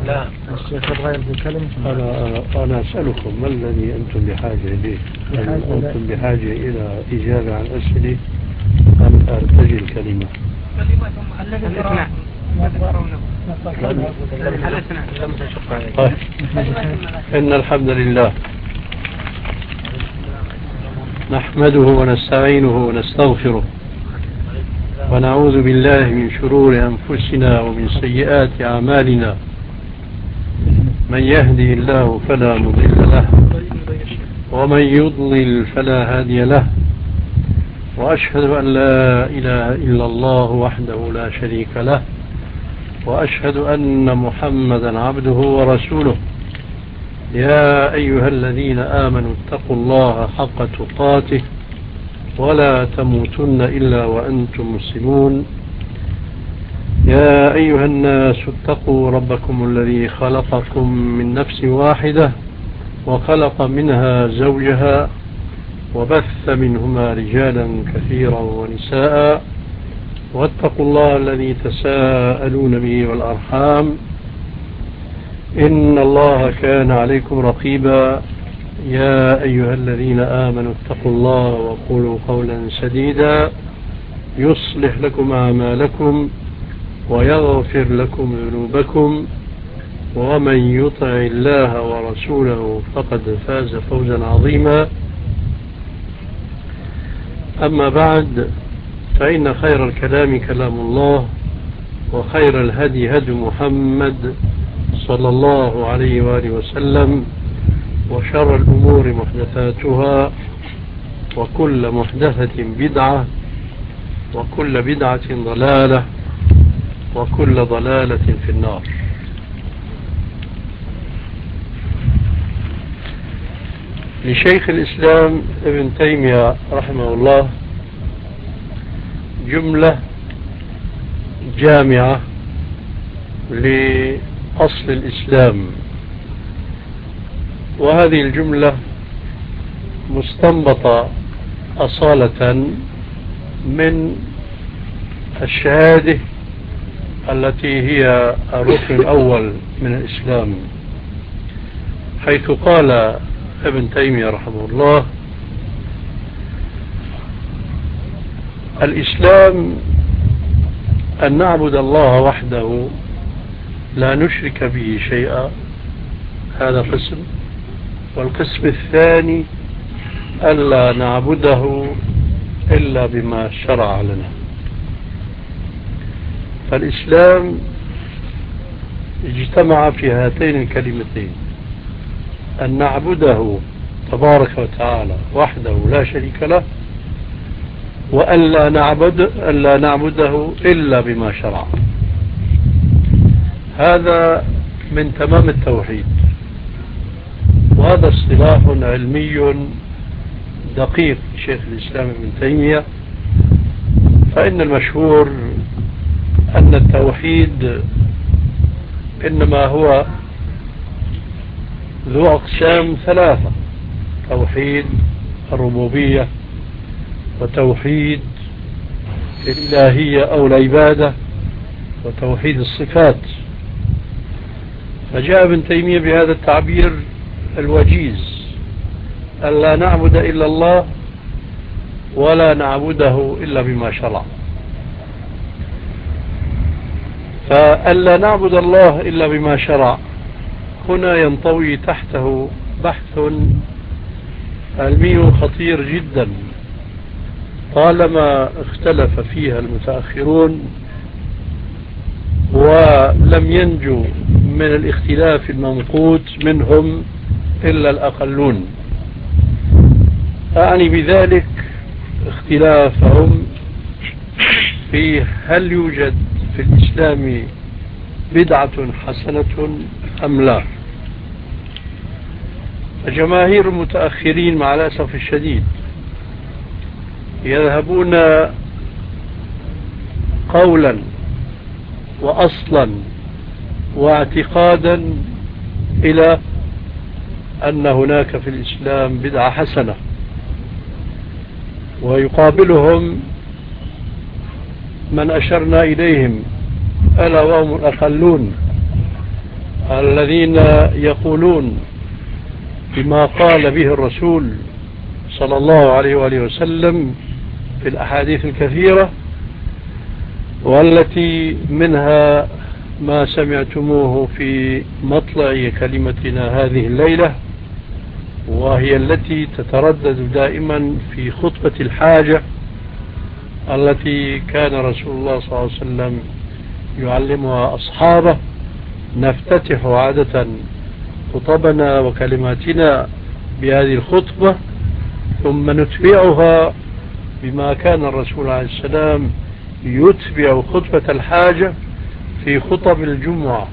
لا الشيخ يبغى يلغي كلمة. أنا أسألكم ما الذي أنتم بحاجة إليه؟ هل أنتم بحاجة إلى إجابة عن أسئلة أم أرتجل كلمة؟ إن الحمد لله نحمده ونستعينه ونستغفره ونعوذ بالله من شرور أنفسنا ومن سيئات أعمالنا. من يهدي الله فلا مضل له ومن يضلل فلا هادي له، وأشهد أن لا إله إلا الله وحده لا شريك له، وأشهد أن محمدا عبده ورسوله. يا أيها الذين آمنوا اتقوا الله حق تقاته ولا تموتن إلا وأنتم مسلمون. يا أيها الناس اتقوا ربكم الذي خلقكم من نفس واحدة وخلق منها زوجها وبث منهما رجالا كثيرا ونساء، واتقوا الله الذي تساءلون به والأرحام إن الله كان عليكم رقيبا. يا أيها الذين آمنوا اتقوا الله وقولوا قولا سديدا يصلح لكم أعمالكم ويغفر لكم ذنوبكم، ومن يطع الله ورسوله فقد فاز فوزا عظيما. أما بعد، فإن خير الكلام كلام الله، وخير الهدي هدي محمد صلى الله عليه وآله وسلم، وشر الأمور محدثاتها، وكل محدثة بدعة، وكل بدعة ضلالة، وكل ضلالة في النار. لشيخ الإسلام ابن تيمية رحمه الله جملة جامعة لأصل الإسلام، وهذه الجملة مستنبطة أصالة من الشهادة التي هي الركن الأول من الإسلام، حيث قال ابن تيمية رحمه الله: الإسلام أن نعبد الله وحده لا نشرك به شيئا، هذا قسم. والقسم الثاني ألا نعبده إلا بما شرع لنا. فالإسلام اجتمع في هاتين الكلمتين: أن نعبده تبارك وتعالى وحده لا شريك له، وألا نعبده إلا بما شرع. هذا من تمام التوحيد، وهذا اصطلاح علمي دقيق شيخ الإسلام ابن تيمية. فإن المشهور أن التوحيد إنما هو ذو أقسام ثلاثة: توحيد الربوبية، وتوحيد الإلهية أو العبادة، وتوحيد الصفات. فجاء ابن تيمية بهذا التعبير الوجيز: ألا نعبد إلا الله ولا نعبده إلا بما شرع. فألا نعبد الله إلا بما شرع هنا ينطوي تحته بحث علمي خطير جدا، طالما اختلف فيها المتأخرون ولم ينجو من الاختلاف الممقوت منهم إلا الأقلون. أعني بذلك اختلافهم في هل يوجد في الإسلام بدعة حسنة أم لا. جماهير المتأخرين مع الأسف الشديد يذهبون قولا وأصلا واعتقادا إلى أن هناك في الإسلام بدعة حسنة، ويقابلهم من أشرنا إليهم ألا وهم الأقلون الذين يقولون بما قال به الرسول صلى الله عليه وآله وسلم في الأحاديث الكثيرة، والتي منها ما سمعتموه في مطلع كلمتنا هذه الليلة، وهي التي تتردد دائما في خطبة الحاجة التي كان رسول الله صلى الله عليه وسلم يعلمها أصحابه. نفتتح عادة خطبنا وكلماتنا بهذه الخطبة، ثم نتبعها بما كان الرسول عليه السلام يتبع خطبة الحاجة في خطب الجمعة،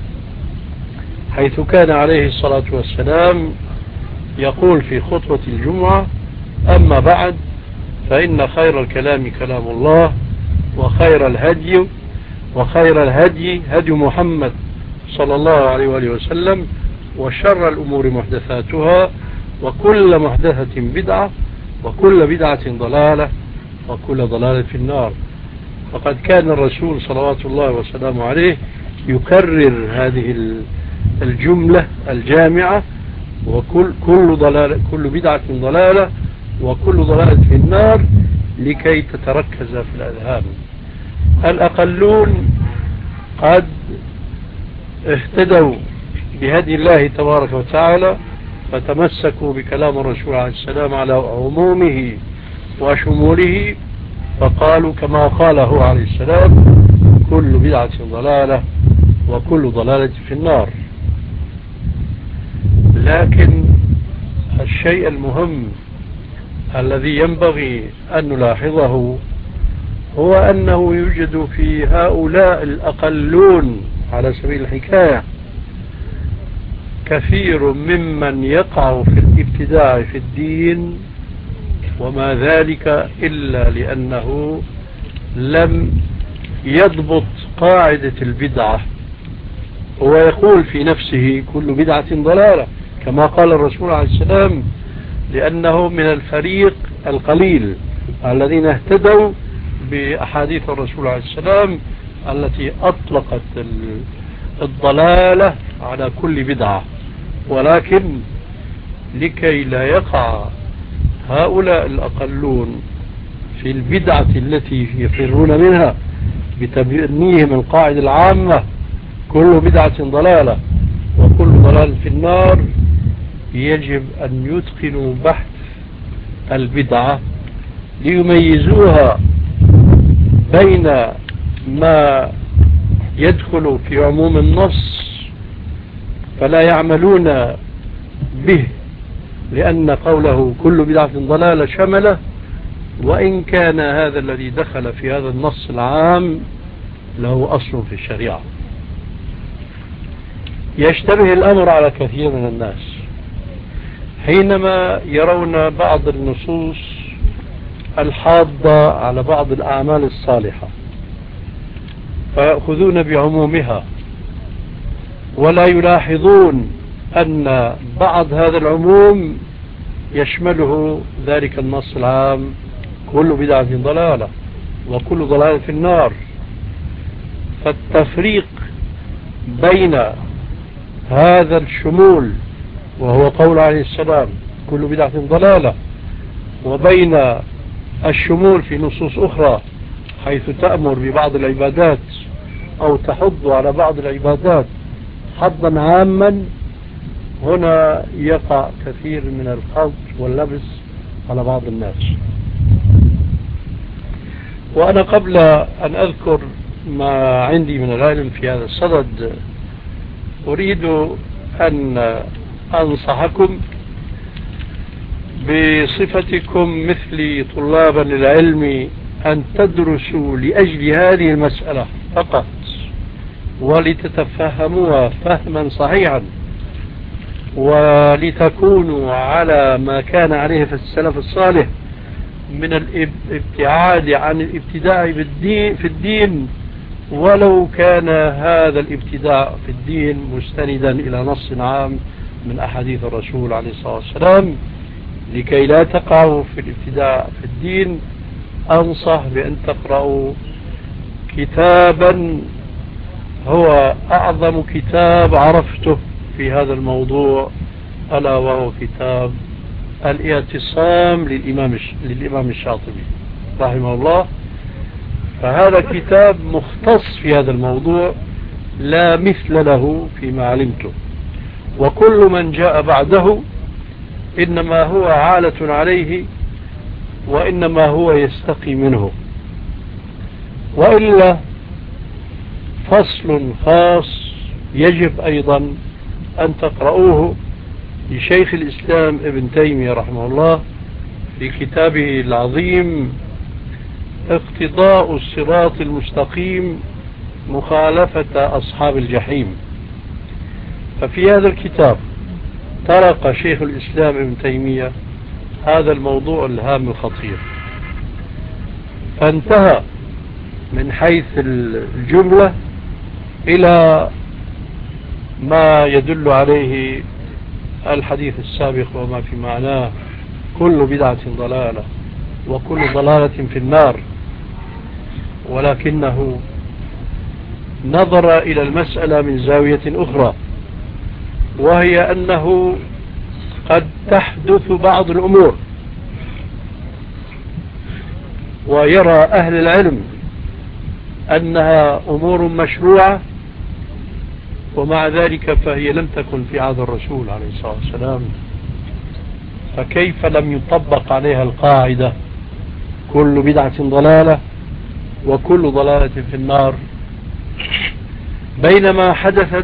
حيث كان عليه الصلاة والسلام يقول في خطبة الجمعة: أما بعد، فإن خير الكلام كلام الله، وخير الهدي هدي محمد صلى الله عليه وآله وسلم، وشر الأمور محدثاتها، وكل محدثة بدعة، وكل بدعة ضلالة، وكل ضلالة في النار. فقد كان الرسول صلوات الله وسلامه عليه يكرر هذه الجملة الجامعة: كل بدعة ضلالة، وكل ضلالة في النار، لكي تتركز في الأذهان. الأقلون قد اهتدوا بهدي الله تبارك وتعالى، فتمسكوا بكلام الرسول عليه السلام على عمومه وشموله، فقالوا كما قاله عليه السلام: كل بدعة ضلالة، وكل ضلالة في النار. لكن الشيء المهم الذي ينبغي أن نلاحظه هو أنه يوجد في هؤلاء الأقلون على سبيل الحكاية كثير ممن يقع في الابتداع في الدين، وما ذلك إلا لأنه لم يضبط قاعدة البدعة. هو يقول في نفسه: كل بدعة ضلالة، كما قال الرسول عليه السلام، لأنه من الفريق القليل الذين اهتدوا بأحاديث الرسول عليه السلام التي أطلقت الضلالة على كل بدعة. ولكن لكي لا يقع هؤلاء الأقلون في البدعة التي يفرون منها بتبنيهم القاعدة العامة: كل بدعة ضلالة، وكل ضلال في النار، يجب أن يتقنوا بحث البدعة ليميزوها بين ما يدخل في عموم النص فلا يعملون به، لأن قوله كل بدعة ضلالة شمله، وإن كان هذا الذي دخل في هذا النص العام له أصل في الشريعة. يشتبه الأمر على كثير من الناس حينما يرون بعض النصوص الحاضة على بعض الأعمال الصالحة، فيأخذون بعمومها ولا يلاحظون أن بعض هذا العموم يشمله ذلك النص العام: كل بدعة ضلالة، وكل ضلالة في النار. فالتفريق بين هذا الشمول، وهو قول عليه السلام: كل بدعة ضلالة، وبين الشمول في نصوص أخرى حيث تأمر ببعض العبادات أو تحض على بعض العبادات حضا عاما، هنا يقع كثير من الخلط واللبس على بعض الناس. وأنا قبل أن أذكر ما عندي من العلم في هذا الصدد أريد أن أنصحكم بصفتكم مثلي طلابا للعلم أن تدرسوا لأجل هذه المسألة فقط، ولتتفهموها فهما صحيحا، ولتكونوا على ما كان عليه في السلف الصالح من الابتعاد عن الابتداع في الدين، ولو كان هذا الابتداع في الدين مستندا إلى نص عام من أحاديث الرسول عليه الصلاة والسلام. لكي لا تقعوا في الابتداع في الدين، أنصح بأن تقرأوا كتابا هو أعظم كتاب عرفته في هذا الموضوع، ألا وهو كتاب الاعتصام للإمام الشاطبي رحمه الله. فهذا كتاب مختص في هذا الموضوع لا مثل له فيما علمته، وكل من جاء بعده إنما هو عالة عليه، وإنما هو يستقي منه. وإلا فصل خاص يجب أيضا أن تقرؤوه لشيخ الإسلام ابن تيمية رحمه الله في كتابه العظيم اقتضاء الصراط المستقيم مخالفة أصحاب الجحيم. ففي هذا الكتاب طرق شيخ الإسلام ابن تيمية هذا الموضوع الهام الخطير، فانتهى من حيث الجملة إلى ما يدل عليه الحديث السابق وما في معناه: كل بدعة ضلالة وكل ضلالة في النار. ولكنه نظر إلى المسألة من زاوية أخرى، وهي أنه قد تحدث بعض الأمور ويرى أهل العلم أنها أمور مشروعة، ومع ذلك فهي لم تكن في عهد الرسول عليه الصلاة والسلام، فكيف لم يطبق عليها القاعدة كل بدعة ضلالة وكل ضلالة في النار، بينما حدثت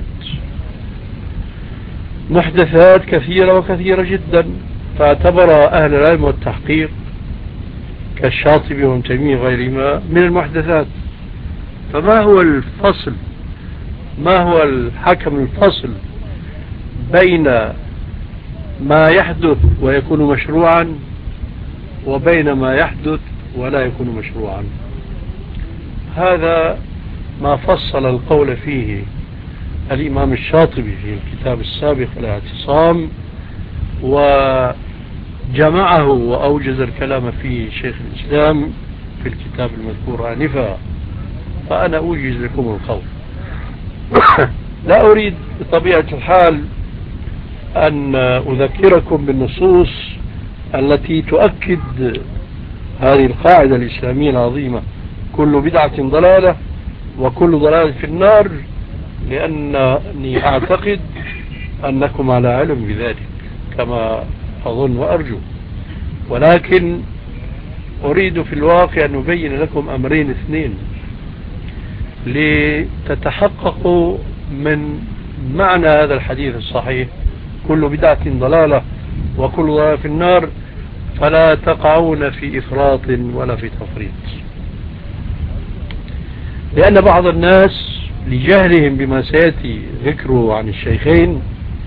محدثات كثيرة وكثيرة جدا، فاعتبر أهل العلم والتحقيق كالشاطبي وابن تيمية وغيرهما من المحدثات. فما هو الفصل، ما هو الحكم الفصل بين ما يحدث ويكون مشروعا وبين ما يحدث ولا يكون مشروعا؟ هذا ما فصل القول فيه الإمام الشاطبي في الكتاب السابق الاعتصام، وجمعه وأوجز الكلام فيه شيخ الإسلام في الكتاب المذكور آنفا، فأنا أوجز لكم القول. لا أريد بطبيعة الحال أن أذكركم بالنصوص التي تؤكد هذه القاعدة الإسلامية العظيمة: كل بدعة ضلالة وكل ضلالة في النار، لأنني أعتقد أنكم على علم بذلك كما أظن وأرجو، ولكن أريد في الواقع أن أبين لكم أمرين اثنين لتتحققوا من معنى هذا الحديث الصحيح: كل بدعة ضلالة وكل ضلالة في النار، فلا تقعون في إفراط ولا في تفريط. لأن بعض الناس لجهلهم بما سيأتي ذكره عن الشيخين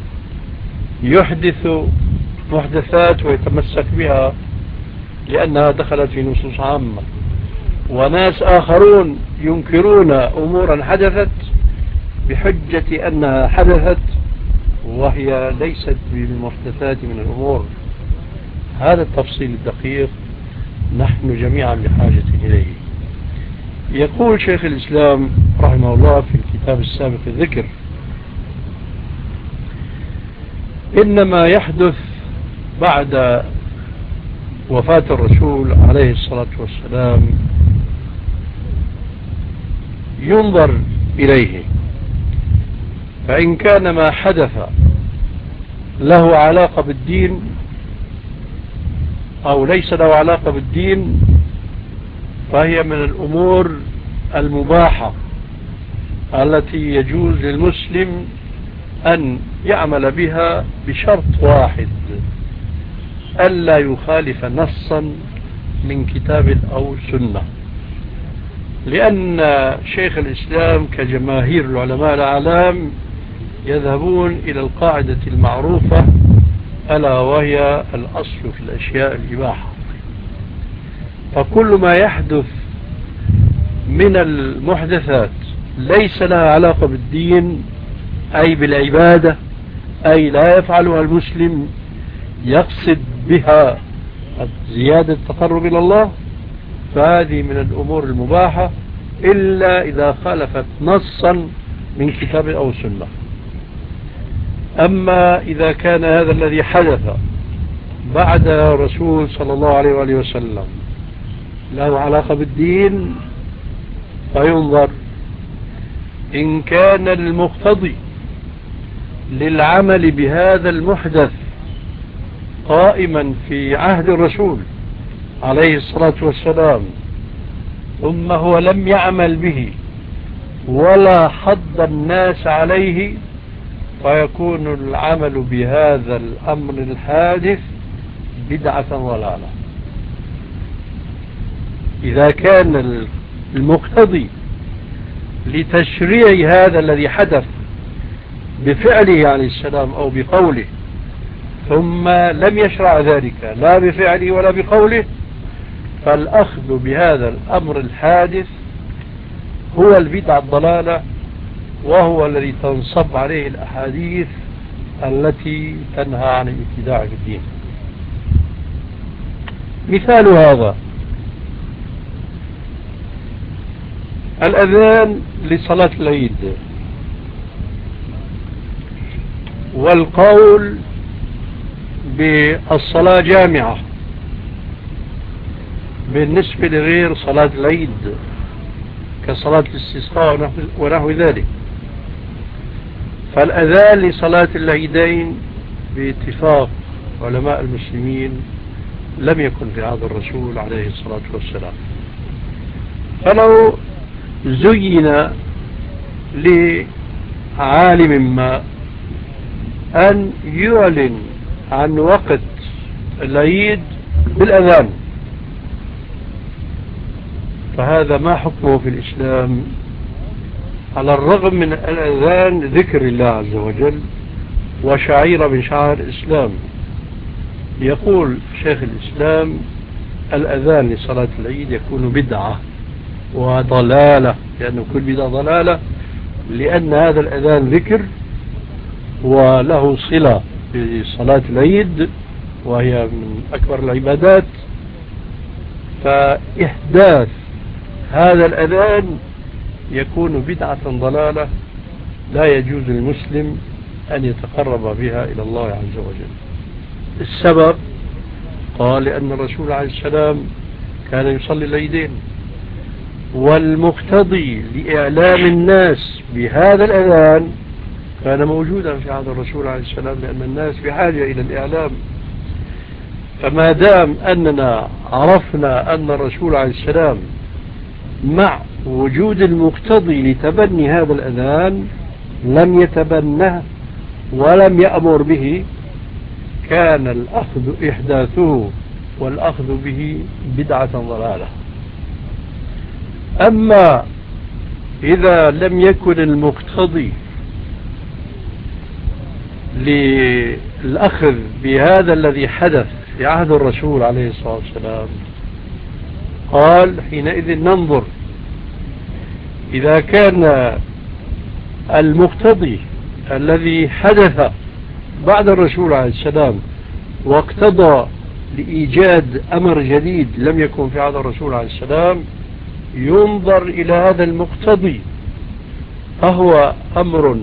يحدث محدثات ويتمسك بها لأنها دخلت في نصوص عامة، وناس آخرون ينكرون أمورا حدثت بحجة أنها حدثت وهي ليست بالمحدثات من الأمور. هذا التفصيل الدقيق نحن جميعا بحاجة إليه. يقول شيخ الإسلام رحمه الله في الكتاب السابق الذكر: إنما يحدث بعد وفاة الرسول عليه الصلاة والسلام ينظر إليه، فإن كان ما حدث له علاقة بالدين أو ليس له علاقة بالدين فهي من الأمور المباحة التي يجوز للمسلم أن يعمل بها بشرط واحد: ألا يخالف نصا من كتاب أو سنة. لأن شيخ الإسلام كجماهير العلماء الأعلام يذهبون إلى القاعدة المعروفة، ألا وهي الأصل في الأشياء الإباحة. فكل ما يحدث من المحدثات ليس لها علاقة بالدين أي بالعبادة، أي لا يفعلها المسلم يقصد بها زيادة التقرب إلى الله، فهذه من الأمور المباحة إلا إذا خالفت نصا من كتاب أو سنة. أما إذا كان هذا الذي حدث بعد رسول صلى الله عليه وآله وسلم له علاقة بالدين، فينظر إن كان المقتضي للعمل بهذا المحدث قائما في عهد الرسول عليه الصلاة والسلام، ثم هو لم يعمل به ولا حض الناس عليه، فيكون العمل بهذا الأمر الحادث بدعة ضلالة. إذا كان المقتضي لتشريع هذا الذي حدث بفعله عليه السلام أو بقوله، ثم لم يشرع ذلك لا بفعله ولا بقوله، فالأخذ بهذا الأمر الحادث هو البدعة الضلالة، وهو الذي تنصب عليه الأحاديث التي تنهى عن الابتداع في الدين. مثال هذا الأذان لصلاة العيد، والقول بالصلاة جامعة بالنسبة لغير صلاة العيد كصلاة الاستسقاء ونحو ذلك. فالأذان لصلاة العيدين باتفاق علماء المسلمين لم يكن في عهد الرسول عليه الصلاة والسلام. فلو زين لعالم ما أن يعلن عن وقت العيد بالأذان، فهذا ما حكمه في الإسلام، على الرغم من الأذان ذكر الله عز وجل وشعيرة من شعائر الإسلام. يقول شيخ الإسلام الأذان لصلاة العيد يكون بدعة وضلالة، لأنه كل بدعة ضلالة، لأن هذا الأذان ذكر وله صلة بصلاة العيد وهي من أكبر العبادات، فإحداث هذا الأذان يكون بدعة ضلالة لا يجوز للمسلم أن يتقرب بها إلى الله عز وجل. السبب قال لأن الرسول عليه السلام كان يصلي العيدين، والمقتضي لإعلام الناس بهذا الأذان كان موجودا في عهد الرسول عليه السلام، لأن الناس بحاجة إلى الإعلام. فما دام أننا عرفنا أن الرسول عليه السلام مع وجود المقتضي لتبني هذا الأذان لم يتبنه ولم يأمر به، كان الأخذ إحداثه والأخذ به بدعة ضلالة. أما إذا لم يكن المقتضي للأخذ بهذا الذي حدث في عهد الرسول عليه الصلاة والسلام، قال حينئذ ننظر إذا كان المقتضي الذي حدث بعد الرسول عليه السلام واقتضى لإيجاد أمر جديد لم يكن في عهد الرسول عليه السلام، ينظر إلى هذا المقتضي أهو أمر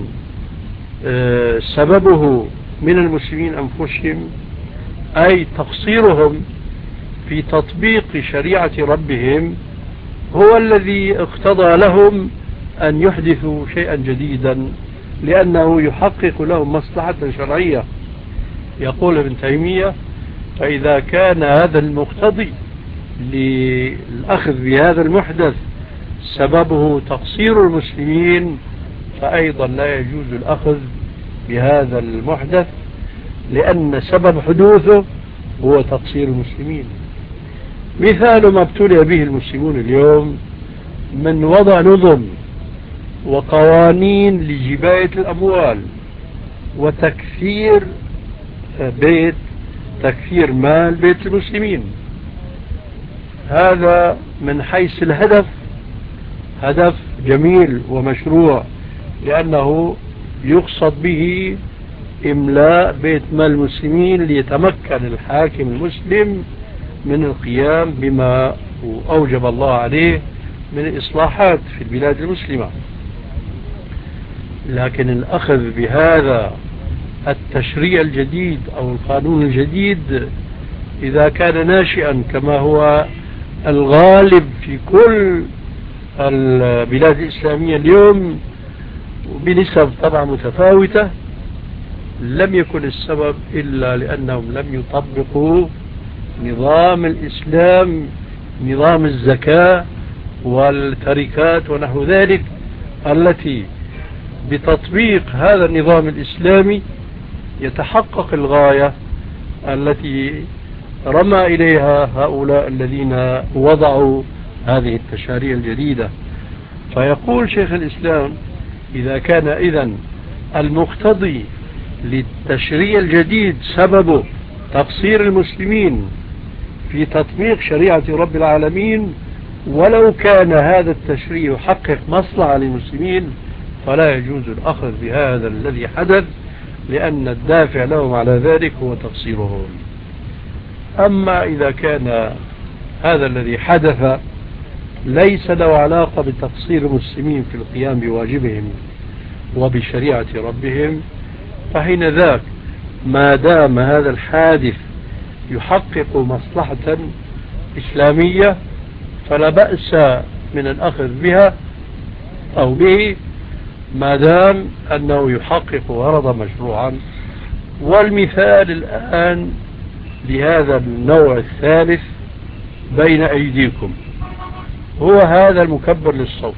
سببه من المسلمين أنفسهم، أي تقصيرهم في تطبيق شريعة ربهم هو الذي اقتضى لهم أن يحدثوا شيئا جديدا لأنه يحقق لهم مصلحة شرعية. يقول ابن تيمية فإذا كان هذا المقتضي للأخذ بهذا المحدث سببه تقصير المسلمين، فأيضا لا يجوز الأخذ بهذا المحدث، لأن سبب حدوثه هو تقصير المسلمين. مثال ما ابتلي به المسلمون اليوم من وضع نظم وقوانين لجباية الأموال وتكثير تكثير مال بيت المسلمين. هذا من حيث الهدف هدف جميل ومشروع، لأنه يقصد به إملاء بيت مال المسلمين ليتمكن الحاكم المسلم من القيام بما أوجب الله عليه من الإصلاحات في البلاد المسلمة. لكن الأخذ بهذا التشريع الجديد أو القانون الجديد إذا كان ناشئا كما هو الغالب في كل البلاد الإسلامية اليوم بنسب طبعا متفاوتة، لم يكن السبب إلا لأنهم لم يطبقوا نظام الإسلام، نظام الزكاة والتركات ونحو ذلك، التي بتطبيق هذا النظام الإسلامي يتحقق الغاية التي رمى إليها هؤلاء الذين وضعوا هذه التشاريع الجديدة. فيقول شيخ الإسلام إذا كان إذن المقتضي للتشريع الجديد سببه تقصير المسلمين في تطبيق شريعة رب العالمين، ولو كان هذا التشريع يحقق مصلحة للمسلمين فلا يجوز الأخذ بهذا الذي حدث، لأن الدافع لهم على ذلك هو تقصيرهم. أما إذا كان هذا الذي حدث ليس له علاقة بتقصير المسلمين في القيام بواجبهم وبشريعة ربهم، فحين ذاك ما دام هذا الحادث يحقق مصلحة إسلامية فلا بأس من الأخذ بها أو به ما دام أنه يحقق غرضا مشروعا. والمثال الآن لهذا النوع الثالث بين أيديكم هو هذا المكبر للصوت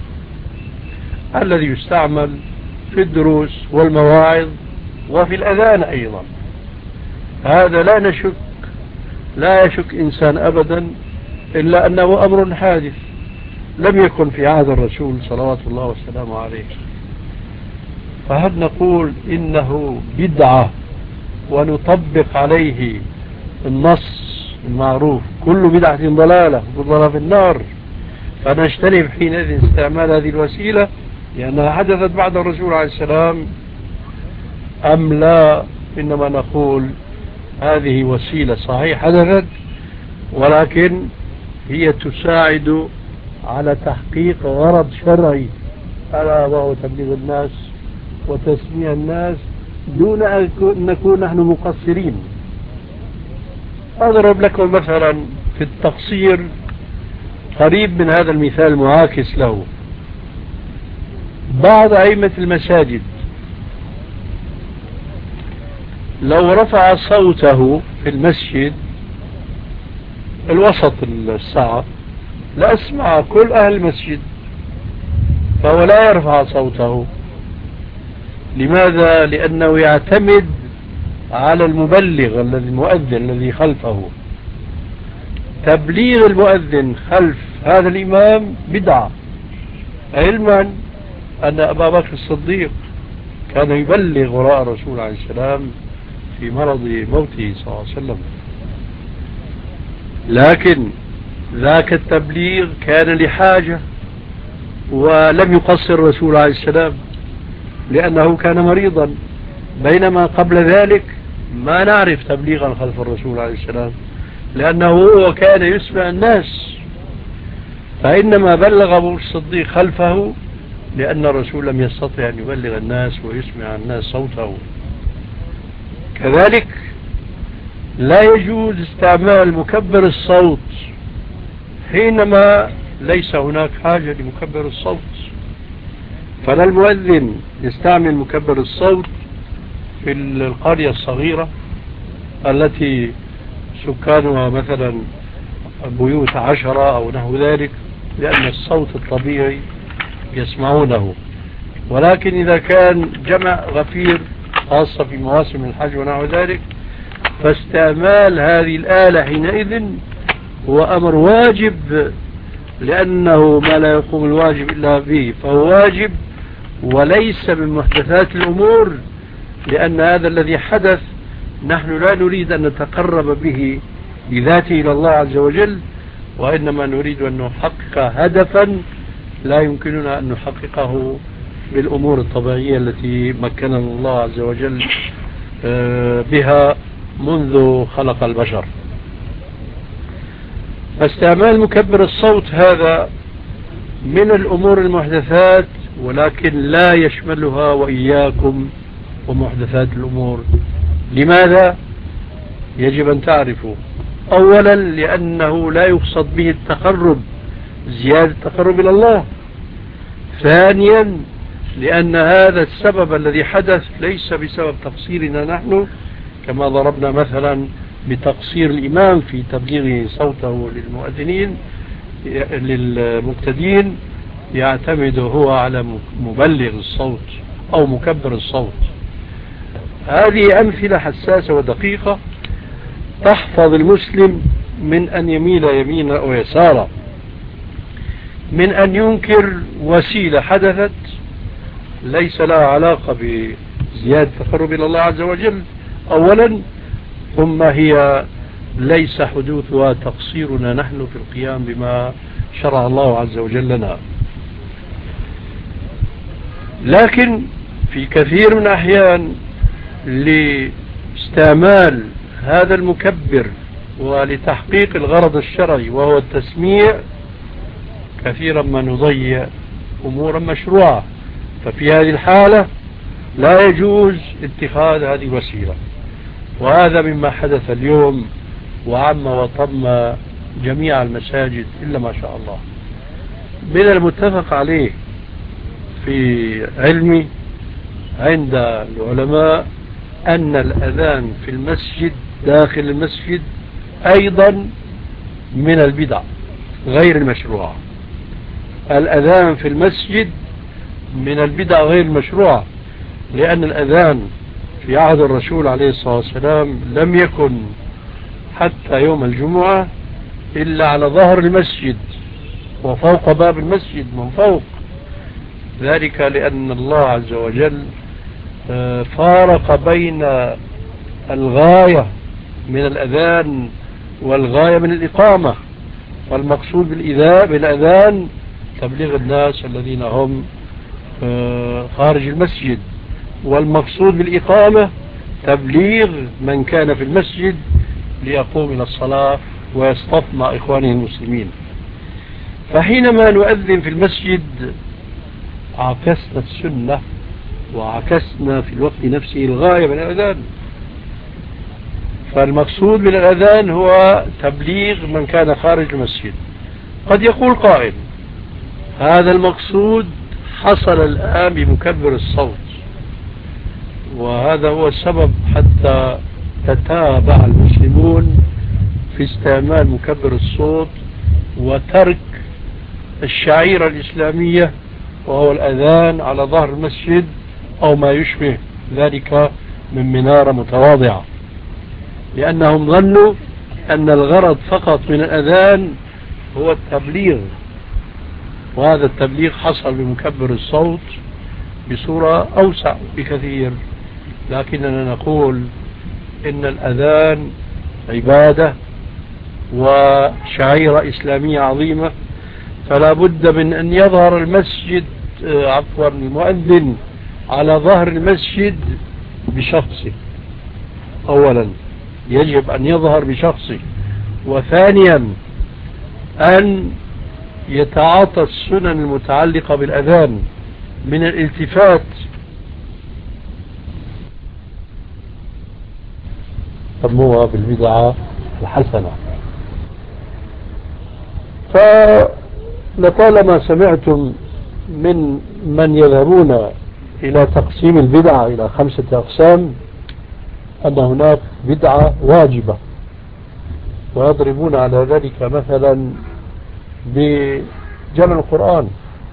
الذي يستعمل في الدروس والمواعظ وفي الأذان أيضا. هذا لا يشك إنسان أبدا إلا أنه أمر حادث لم يكن في عهد الرسول صلوات الله والسلام عليه. فهل نقول إنه بدعة ونطبق عليه النص المعروف كل بدعة ضلالة وضلالة في النار، فنجتنب حينئذ استعمال هذه الوسيلة لأنها حدثت بعد الرسول عليه السلام، أم لا إنما نقول هذه وسيلة صحيح حدثت ولكن هي تساعد على تحقيق غرض شرعي ألا وهو تبليغ الناس وتسميع الناس دون أن نكون نحن مقصرين. أضرب لكم مثلا في التقصير قريب من هذا المثال المعاكس له. بعض أئمة المساجد لو رفع صوته في المسجد الوسط الساعة لأسمع كل أهل المسجد، فهو لا يرفع صوته. لماذا؟ لأنه يعتمد على المبلغ المؤذن الذي خلفه. تبليغ المؤذن خلف هذا الإمام بدعة، علما أن أبا بكر الصديق كان يبلغ وراء الرسول عليه السلام في مرض موته صلى الله عليه وسلم، لكن ذاك التبليغ كان لحاجة ولم يقصر الرسول عليه السلام لأنه كان مريضا، بينما قبل ذلك ما نعرف تبليغا خلف الرسول عليه السلام لأنه هو كان يسمع الناس، فإنما بلغ أبو الصديق خلفه لأن الرسول لم يستطع أن يبلغ الناس ويسمع الناس صوته. كذلك لا يجوز استعمال مكبر الصوت حينما ليس هناك حاجة لمكبر الصوت، فلا المؤذن يستعمل مكبر الصوت في القرية الصغيرة التي سكانها مثلا بيوت 10 أو نحو ذلك لأن الصوت الطبيعي يسمعونه، ولكن إذا كان جمع غفير خاصة في مواسم الحج ونحو ذلك فاستعمال هذه الآلة حينئذ هو أمر واجب، لأنه ما لا يقوم الواجب إلا به فهو واجب وليس من محدثات الأمور، لأن هذا الذي حدث نحن لا نريد أن نتقرب به بذاته إلى الله عز وجل، وإنما نريد أن نحقق هدفا لا يمكننا أن نحققه بالأمور الطبيعية التي مكننا الله عز وجل بها منذ خلق البشر. فاستعمال مكبر الصوت هذا من الأمور المحدثات ولكن لا يشملها وإياكم ومحدثات الأمور. لماذا؟ يجب أن تعرفوا. أولا لأنه لا يقصد به التقرب، زيادة التقرب إلى الله. ثانيا لأن هذا السبب الذي حدث ليس بسبب تقصيرنا نحن، كما ضربنا مثلا بتقصير الإمام في تبليغ صوته للمؤذنين للمقتدين، يعتمد هو على مبلغ الصوت أو مكبر الصوت. هذه أمثلة حساسة ودقيقة تحفظ المسلم من أن يميل يمينا أو يسارا، من أن ينكر وسيلة حدثت ليس لها علاقة بزيادة التقرب إلى الله عز وجل أولا، ثم هي ليس حدوثها تقصيرنا نحن في القيام بما شرع الله عز وجل لنا. لكن في كثير من الأحيان لاستعمال هذا المكبر ولتحقيق الغرض الشرعي وهو التسميع كثيرا ما نضيع أمورا مشروعة، ففي هذه الحالة لا يجوز اتخاذ هذه الوسيلة. وهذا مما حدث اليوم وعم وطم جميع المساجد إلا ما شاء الله. من المتفق عليه في علمي عند العلماء أن الأذان في المسجد داخل المسجد أيضا من البدع غير المشروعة. الأذان في المسجد من البدع غير المشروعة، لأن الأذان في عهد الرسول عليه الصلاة والسلام لم يكن حتى يوم الجمعة إلا على ظهر المسجد وفوق باب المسجد من فوق، ذلك لأن الله عز وجل فارق بين الغاية من الأذان والغاية من الإقامة. والمقصود بالأذان تبليغ الناس الذين هم خارج المسجد، والمقصود بالإقامة تبليغ من كان في المسجد ليقوم إلى الصلاة ويصطف مع إخوانه المسلمين. فحينما نؤذن في المسجد عكسنا السنة وعكسنا في الوقت نفسه الغاية من الأذان. فالمقصود من الأذان هو تبليغ من كان خارج المسجد. قد يقول قائل هذا المقصود حصل الآن بمكبر الصوت، وهذا هو السبب حتى تتابع المسلمون في استعمال مكبر الصوت وترك الشعيرة الإسلامية وهو الأذان على ظهر المسجد أو ما يشبه ذلك من منارة متواضعة، لأنهم ظنوا أن الغرض فقط من الأذان هو التبليغ، وهذا التبليغ حصل بمكبر الصوت بصورة أوسع بكثير. لكننا نقول إن الأذان عبادة وشعيرة إسلامية عظيمة، فلا بد من أن يظهر المسجد المؤذن على ظهر المسجد بشخصه. أولا يجب أن يظهر بشخصه، وثانيا أن يتعاطى السنن المتعلقة بالأذان من الالتفات سموها بالبدعة الحسنة. فلطالما سمعتم من يذهبون إلى تقسيم البدعة إلى 5 أقسام، أن هناك بدعة واجبة، ويضربون على ذلك مثلا بجمع القرآن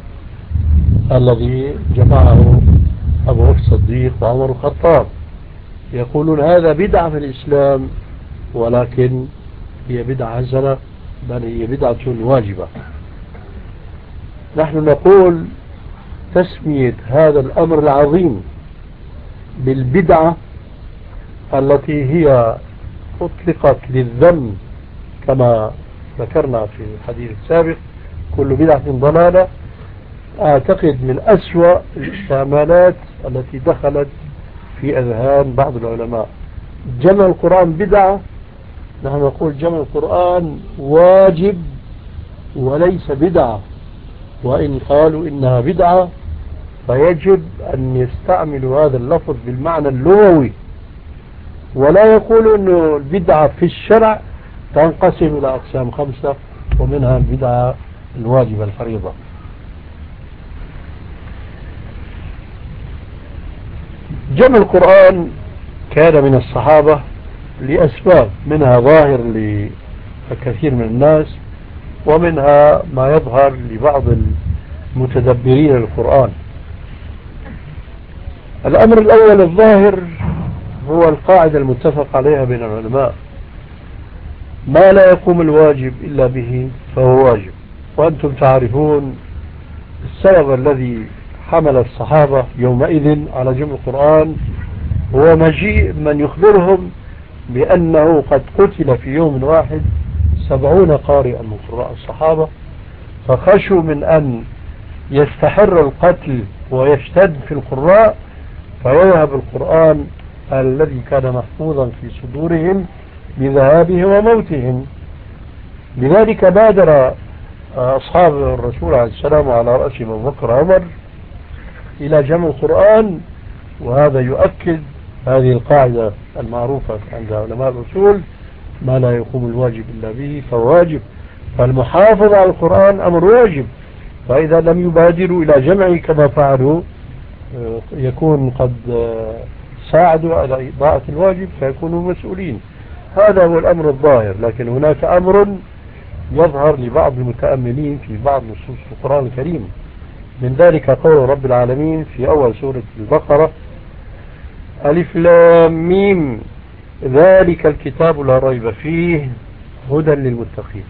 الذي جمعه أبو بكر الصديق وعمر الخطاب، يقولون هذا بدعة في الإسلام، ولكن هي بدعة حسنة، بل هي بدعة واجبة. نحن نقول تسمية هذا الأمر العظيم بالبدعة التي هي أطلقت للذم كما ذكرنا في الحديث السابق كل بدعة ضلالة، أعتقد من أسوأ الاستعمالات التي دخلت في أذهان بعض العلماء. جمع القرآن بدعة، نحن نقول جمع القرآن واجب وليس بدعة، وإن قالوا إنها بدعة فيجب أن يستعملوا هذا اللفظ بالمعنى اللغوي، ولا يقولوا أنه البدعة في الشرع تنقسم إلى أقسام 5 ومنها البدعة الواجبة الفريضة. جمع القرآن كان من الصحابة لأسباب، منها ظاهر لكثير من الناس، ومنها ما يظهر لبعض المتدبرين القرآن. الأمر الأول الظاهر هو القاعدة المتفق عليها بين العلماء: ما لا يقوم الواجب إلا به فهو واجب. وأنتم تعرفون السبب الذي حمل الصحابة يومئذ على جمع القرآن هو مجيء من يخبرهم بأنه قد قتل في يوم واحد 70 قارئا من قراء الصحابة، فخشوا من أن يستحر القتل ويشتد في القراء فيذهب القرآن الذي كان محفوظا في صدورهم بذهابه وموتهم. لذلك بادر أصحاب الرسول عليه السلام وعلى رأسهم أبو بكر وعمر إلى جمع القرآن، وهذا يؤكد هذه القاعدة المعروفة عند علماء الرسول: ما لا يقوم الواجب إلا به فهو واجب. فالمحافظة على القرآن أمر واجب، فإذا لم يبادروا إلى جمعه كما فعلوا يكون قد ساعدوا على إضاعة الواجب فيكونوا مسؤولين. هذا هو الأمر الظاهر. لكن هناك أمر يظهر لبعض المتأملين في بعض نصوص القرآن الكريم، من ذلك قول رب العالمين في أول سورة البقرة: ألف لام ميم ذلك الكتاب لا ريب فيه هدى للمتقين.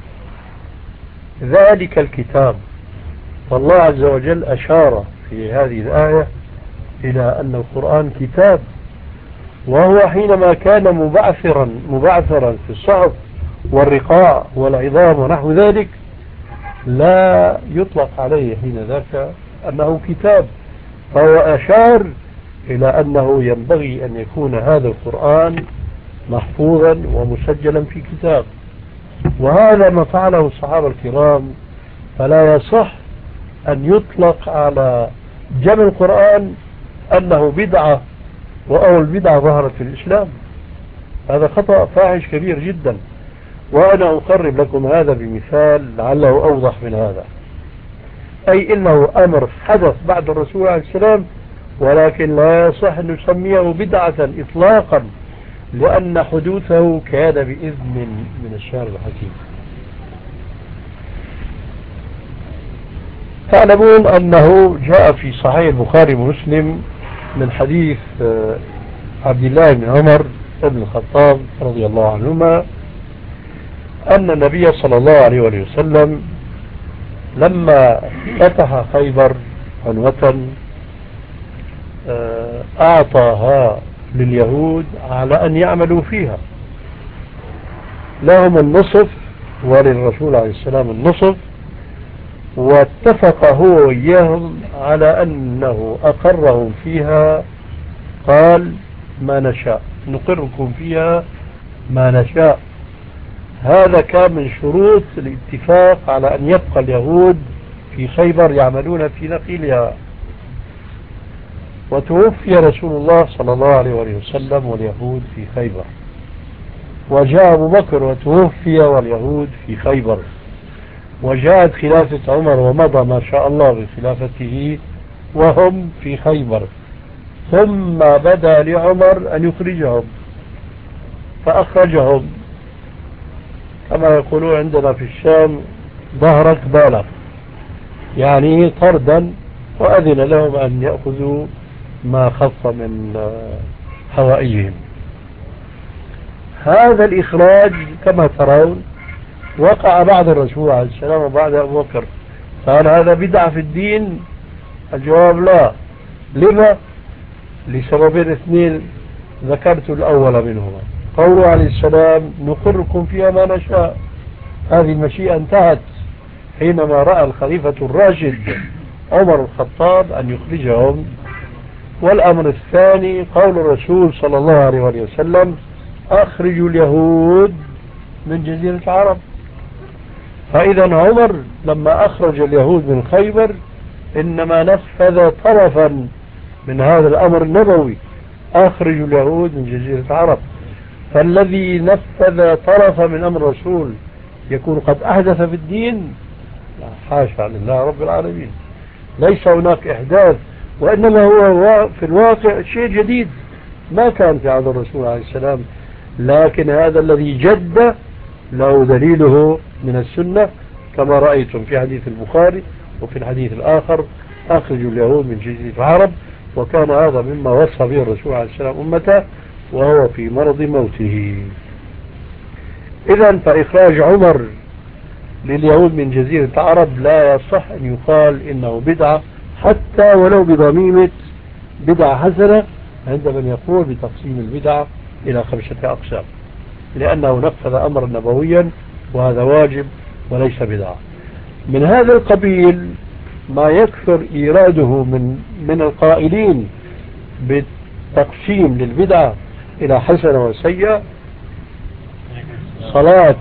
ذلك الكتاب، فالله عز وجل أشار في هذه الآية إلى أن القرآن كتاب، وهو حينما كان مبعثرا في الصحف والرقاع والعظام ونحو ذلك لا يطلق عليه حين ذاك أنه كتاب، فهو أشار إلى أنه ينبغي أن يكون هذا القرآن محفوظا ومسجلا في كتاب. وهذا ما فعله الصحابة الكرام، فلا يصح أن يطلق على جمع القرآن أنه بدعة وأول بدعة ظهرت في الإسلام. هذا خطأ فاحش كبير جدا، وأنا أقرب لكم هذا بمثال لعله أوضح من هذا. أي إنه أمر حدث بعد الرسول عليه السلام، ولكن لا يصح أن نسميه بدعة إطلاقا، لأن حدوثه كان بإذن من الشارع الحكيم. تعلمون أنه جاء في صحيح البخاري ومسلم من حديث عبد الله بن عمر بن الخطاب رضي الله عنهما أن النبي صلى الله عليه وسلم لما فتح خيبر عنوة أعطاها لليهود على أن يعملوا فيها، لهم النصف وللرسول عليه السلام النصف، واتفق هو وإياهم على أنه أقرهم فيها. قال: ما نشاء نقركم فيها ما نشاء. هذا كان من شروط الاتفاق على أن يبقى اليهود في خيبر يعملون في نقيلها. وتوفي رسول الله صلى الله عليه وسلم واليهود في خيبر، وجاء أبو بكر وتوفي واليهود في خيبر، وجاءت خلافة عمر ومضى ما شاء الله بخلافته وهم في خيبر، ثم بدا لعمر أن يخرجهم فأخرجهم، كما يقولون عندنا في الشام ظهرك بالغ، يعني طردا، وأذن لهم أن يأخذوا ما خص من حوائجهم. هذا الإخراج كما ترون وقع بعد الرسول عليه السلام وبعد أبو بكر. فهل هذا بدعة في الدين؟ الجواب لا. لما؟ لسببين اثنين ذكرت الأول منهما: قوله عليه السلام: نقركم فيها ما نشاء. هذه المشيئة انتهت حينما رأى الخليفة الراشد عمر الخطاب أن يخرجهم. والأمر الثاني قول الرسول صلى الله عليه وسلم: أخرجوا اليهود من جزيرة العرب. فإذا عمر لما أخرج اليهود من خيبر إنما نفذ طرفا من هذا الأمر النبوي، أخرجوا اليهود من جزيرة العرب. فالذي نفذ طرفا من أمر الرسول يكون قد أحدث في الدين؟ لا، حاشا لله رب العالمين، ليس هناك إحداث، وإنما هو في الواقع شيء جديد ما كان في عهد الرسول عليه السلام. لكن هذا الذي جد له دليله من السنة، كما رأيتم في حديث البخاري وفي الحديث الآخر أخرجوا اليهود من جزيرة العرب. وكان هذا مما وصى به الرسول عليه السلام أمته وهو في مرض موته. إذن فإخراج عمر لليهود من جزيرة العرب لا يصح أن يقال إنه بدعة، حتى ولو بضميمة بدعة حسنة عند من يقول بتقسيم البدعة إلى 5 أقسام، لأنه نفذ أمرا نبويا وهذا واجب وليس بدعة. من هذا القبيل ما يكثر إيراده من القائلين بالتقسيم للبدعة إلى حسنة وسيئة. صلاة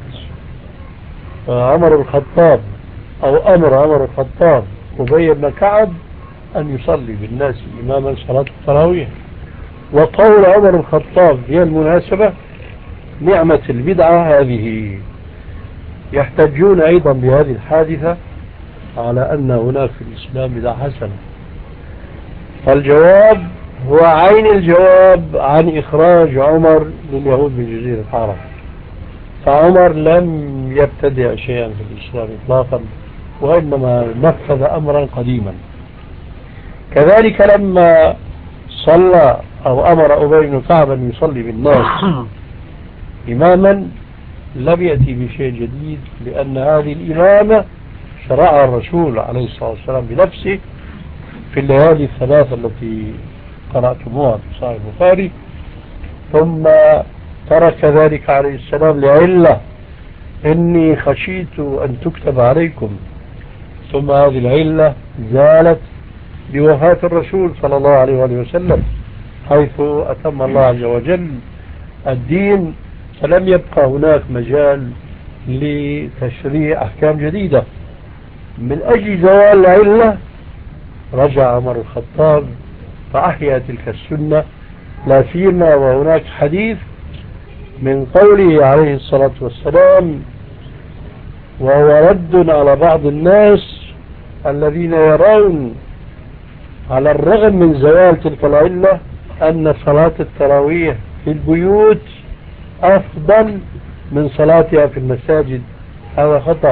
عمر الخطاب أو أمر عمر الخطاب أبي بن كعب أن يصلي بالناس إماما صلاة التراويح، وقول عمر الخطاب في المناسبة نعمة البدعة هذه. يحتجون أيضا بهذه الحادثة على أن هناك في الإسلام بدعة حسنة. فالجواب هو عين الجواب عن إخراج عمر لليهود من جزيرة العرب. فعمر لم يبتدع شيئا في الإسلام إطلاقا، وإنما نفذ أمرا قديما. كذلك لما صلى أو أمر أبي بن كعب أن يصلي بالناس إماما لم يأتي بشيء جديد، لأن هذه الإمامة شرعها الرسول عليه الصلاة والسلام بنفسه في الليالي الثلاثة التي قرأتموها في صحيح البخاري، ثم ترك ذلك عليه السلام لعلة إني خشيت أن تكتب عليكم، ثم هذه العلة زالت بوفاة الرسول صلى الله عليه وآله وسلم، حيث أتم الله عز وجل الدين، فلم يبقى هناك مجال لتشريع أحكام جديدة. من أجل زوال العلة رجع عمر الخطاب فأحيا تلك السنة، لا سيما وهناك حديث من قوله عليه الصلاة والسلام، وهو رد على بعض الناس الذين يرون على الرغم من زوال تلك العلة أن صلاة التراويح في البيوت أفضل من صلاتها في المساجد. هذا خطأ،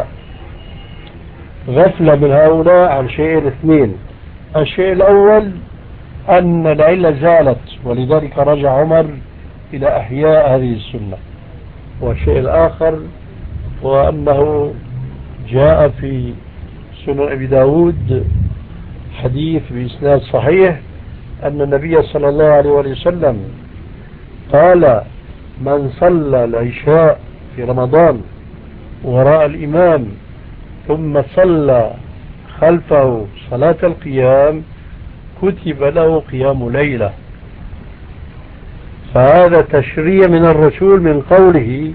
غفلة من هؤلاء عن شيئين اثنين. الشيء الأول أن العلة زالت ولذلك رجع عمر إلى إحياء هذه السنة، والشيء الآخر هو أنه جاء في سنن أبي داود حديث بإسناد صحيح أن النبي صلى الله عليه وسلم قال من صلى العشاء في رمضان وراء الإمام ثم صلى خلفه صلاة القيام كتب له قيام ليلة. فهذا تشريع من الرسول من قوله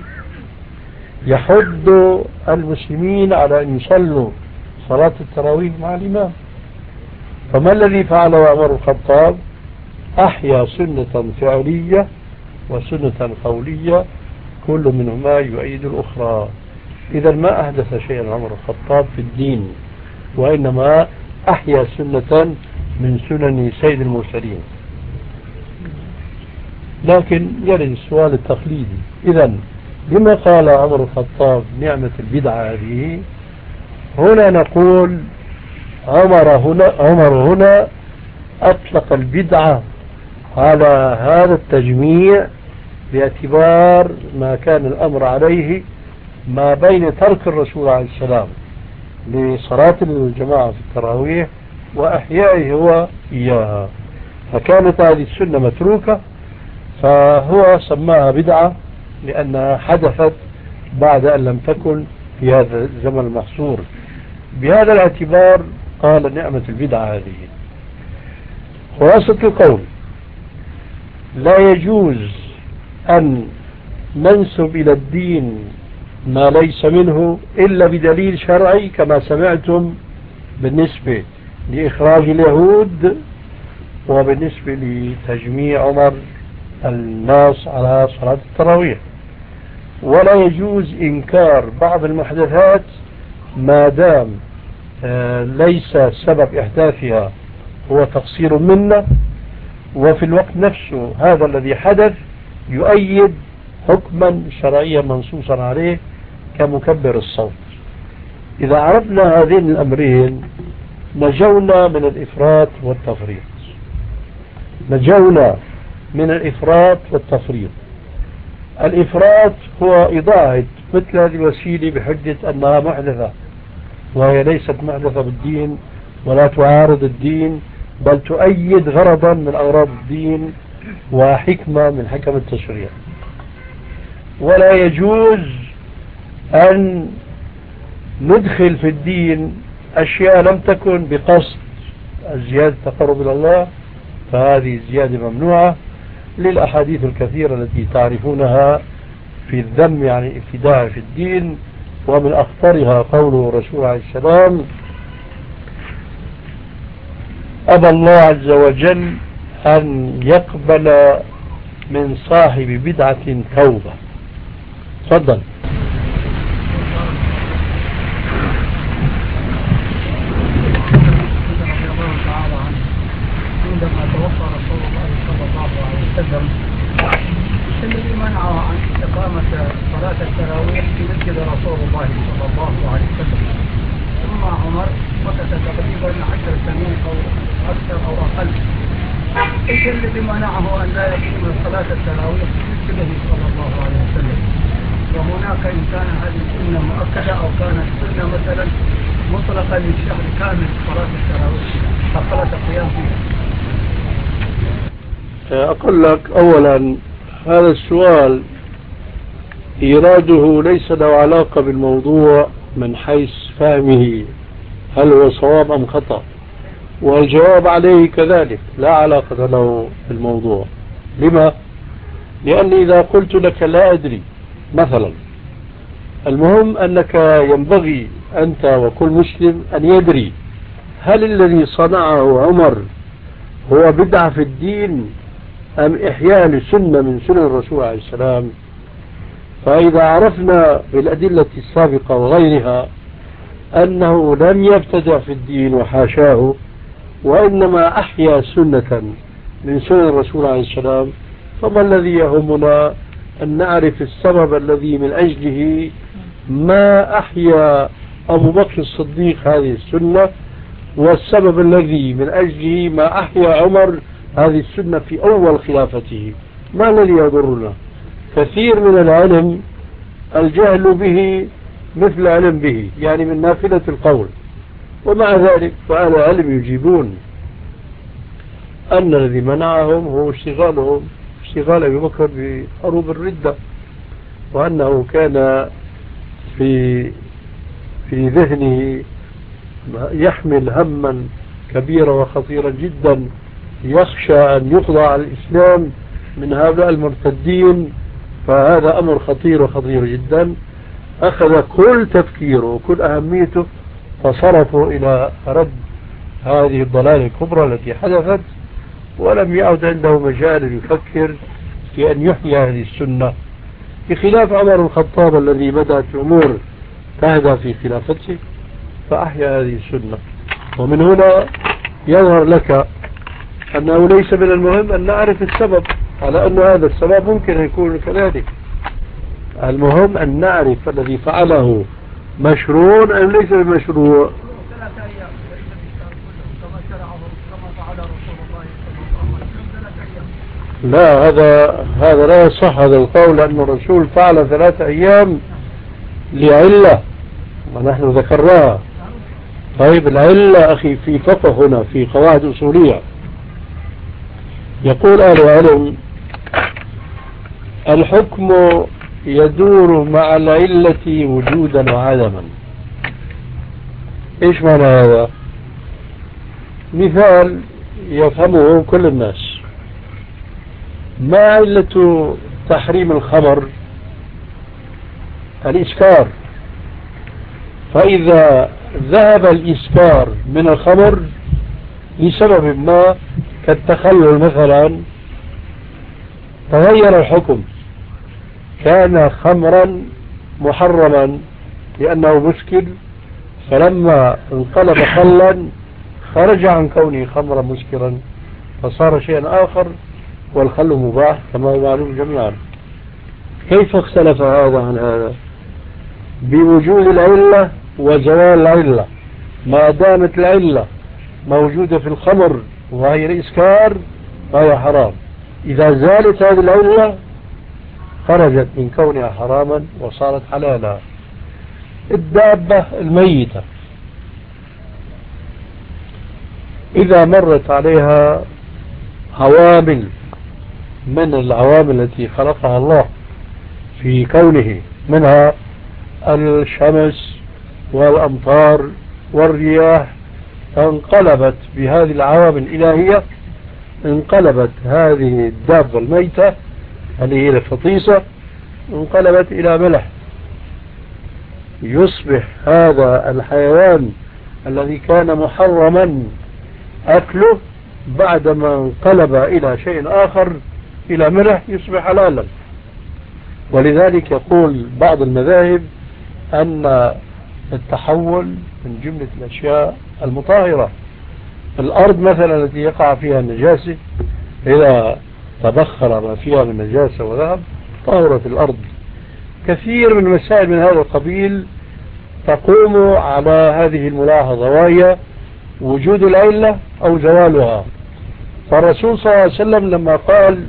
يحض المسلمين على أن يصلوا صلاة التراويح مع الإمام. فما الذي فعله عمر الخطاب؟ أحيا سنة فعلية وسنة قولية كل منهما يؤيد الأخرى. إذا ما أحدث شيئا عمر الخطاب في الدين، وإنما أحيا سنة من سنن سيد المرسلين. لكن يرد السؤال التقليدي، إذا لما قال عمر الخطاب نعمة البدعة هذه؟ هنا نقول عمر هنا أطلق البدعة على هذا التجميع باعتبار ما كان الأمر عليه ما بين ترك الرسول عليه السلام لصلاة الجماعة في التراويح وأحيائه هو إياها، فكانت هذه السنة متروكة، فهو سماها بدعة لأنها حدثت بعد أن لم تكن في هذا الزمن المحصور. بهذا الاعتبار قال نعمة البدعة هذه. خلاصة القول لا يجوز أن ننسب إلى الدين ما ليس منه إلا بدليل شرعي كما سمعتم بالنسبة لإخراج اليهود، وبالنسبة لتجميع عمر الناس على صلاة التراويح. ولا يجوز إنكار بعض المحدثات ما دام ليس سبب إحداثها هو تقصير منا، وفي الوقت نفسه هذا الذي حدث يؤيد حكما شرعيا منصوصا عليه كمكبر الصوت. إذا عرفنا هذين الأمرين نجونا من الإفراط والتفريط. نجونا من الإفراط والتفريط. الإفراط هو إضاعة مثل هذه الوسيلة بحجة أنها محدثة، وهي ليست محدثة بالدين ولا تعارض الدين، بل تؤيد غرضا من أغراض الدين وحكمة من حكم التشريع. ولا يجوز أن ندخل في الدين أشياء لم تكن بقصد الزيادة التقرب إلى الله، فهذه الزيادة ممنوعة للأحاديث الكثيرة التي تعرفونها في الذم عن الابتداع في الدين. ومن أخطرها قوله الرسول عليه السلام: أبى الله عز وجل أن يقبل من صاحب بدعة توبة. تفضل. عندما توفى رسول الله صلى الله عليه وسلم الذي منعه عن إقامة صلاة التراويح في مسجد رسول الله صلى الله عليه وسلم، ثم عمر مكث تقريبا 10 سنين أو أكثر أو أقل. إيش الذي منعه أن لا يقيم صلاة التراويح في مسجده صلى الله عليه وسلم؟ وهناك إن كان هذه السنة مؤكدة أو كانت سنة مثلا مطلقة للشهر كامل صلاة التراويح فصلاة القيام فيها. أقول لك أولا هذا السؤال إيراده ليس له علاقة بالموضوع من حيث فهمه هل هو صواب أم خطأ، والجواب عليه كذلك لا علاقة له بالموضوع. لما؟ لأني إذا قلت لك لا أدري مثلا، المهم أنك ينبغي أنت وكل مسلم أن يدري هل الذي صنعه عمر هو بدعة في الدين أم إحياء لسنة من سنن الرسول عليه السلام. فإذا عرفنا بالأدلة السابقة وغيرها أنه لم يبتدع في الدين وحاشاه، وإنما أحيا سنة من سنن الرسول عليه السلام، فما الذي يهمنا أن نعرف السبب الذي من أجله ما أحيا أبو بكر الصديق هذه السنة، والسبب الذي من أجله ما أحيا عمر هذه السنة في أول خلافته. ما الذي يضرنا؟ كثير من العلم الجهل به مثل علم به، يعني من نافلة القول. ومع ذلك فأهل العلم يجيبون أن الذي منعهم هو اشتغال أبي بكر بحروب الردة، وأنه كان في ذهنه يحمل هما كبيرا وخطيرا جدا، يخشى أن يقضى على الإسلام من هؤلاء المرتدين، فهذا أمر خطير وخطير جدا. أخذ كل تفكيره وكل أهميته فصرفوا إلى رد هذه الضلالة الكبرى التي حدثت، ولم يعد عنده مجال يفكر في أن يحيي هذه السنة، بخلاف عمر الخطاب الذي بدأت الأمور تهدى في خلافته فأحيا هذه السنة. ومن هنا يظهر لك أنه ليس من المهم أن نعرف السبب، على أن هذا السبب ممكن أن يكون كذلك. المهم أن نعرف الذي فعله مشروع أم ليس بمشروع. لا، هذا لا يصح هذا القول، لأن الرسول فعل 3 أيام لعلة ونحن ذكرناها. طيب العلة أخي في فقه هنا في قواعد أصولية، يقول أهل العلم الحكم يدور مع العلة وجودا وعدما. إيش معنى هذا؟ مثال يفهمه كل الناس. ما علة تحريم الخمر؟ الإسكار. فإذا ذهب الإسكار من الخمر لسبب ما كالتخلل مثلا تغير الحكم، كان خمرا محرما لأنه مسكر، فلما انقلب خلا خرج عن كونه خمرا مسكرا فصار شيئا آخر، والخل مباح كما هو معلوم جميعا. كيف اختلف هذا عن هذا؟ بوجود العلة وزوال العلة. ما دامت العلة موجودة في الخمر وهي الإسكار فهي حرام، إذا زالت هذه العلة خرجت من كونها حراما وصارت حلالا. الدابة الميتة إذا مرت عليها عوامل من العوامل التي خلقها الله في كونه، منها الشمس والأمطار والرياح، انقلبت بهذه العوامل الإلهية، انقلبت هذه الدابة الميتة اللي هي الفطيسة انقلبت إلى ملح، يصبح هذا الحيوان الذي كان محرما أكله بعدما انقلب إلى شيء آخر إلى ملح يصبح حلالا. ولذلك يقول بعض المذاهب أن التحول من جملة الأشياء المطهرة. الأرض مثلا التي يقع فيها النجاسة إذا تبخر ما فيها من نجاسة وذهب طهرت الأرض. كثير من المسائل من هذا القبيل تقوم على هذه الملاحظة، وهي وجود العلة أو زوالها. فالرسول صلى الله عليه وسلم لما قال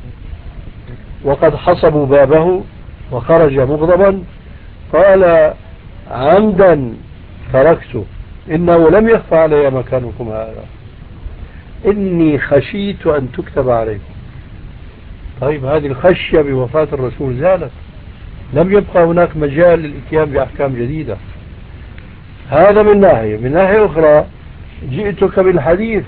وقد حصبوا بابه وخرج مغضبا قال عمدا تركته إنه لم يخفى علي مكانكم هذا إني خشيت أن تكتب عليكم. طيب هذه الخشية بوفاة الرسول زالت، لم يبقى هناك مجال للإتيان بأحكام جديدة. هذا من ناحية. من ناحية أخرى جئتك بالحديث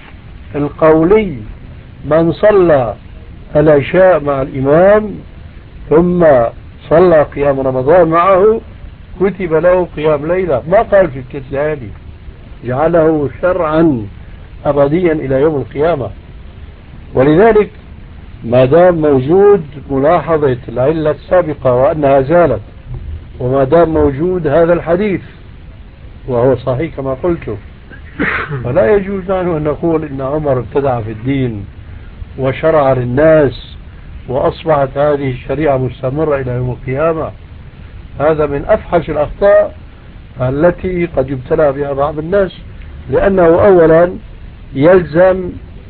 القولي من صلى العشاء مع الإمام ثم صلى قيام رمضان معه كتب له قيام ليلة، ما قال في الكتاب ليالي، جعله شرعا أبديا إلى يوم القيامة. ولذلك ما دام موجود ملاحظة العلة السابقة وأنها زالت، وما دام موجود هذا الحديث وهو صحيح كما قلت، فلا يجوز عنه أن نقول إن عمر ابتدع في الدين وشرع للناس وأصبحت هذه الشريعة مستمرة إلى يوم القيامة. هذا من أفحش الأخطاء التي قد يبتلى بها بعض الناس، لأنه أولا يلزم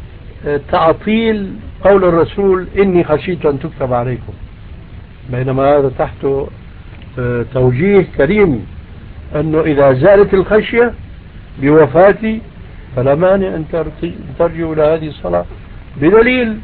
تعطيل قول الرسول إني خشيت أن تكتب عليكم، بينما هذا تحت توجيه كريم أنه إذا زالت الخشية بوفاتي فلا مانع أن ترجعوا إلى هذه الصلاة، بدليل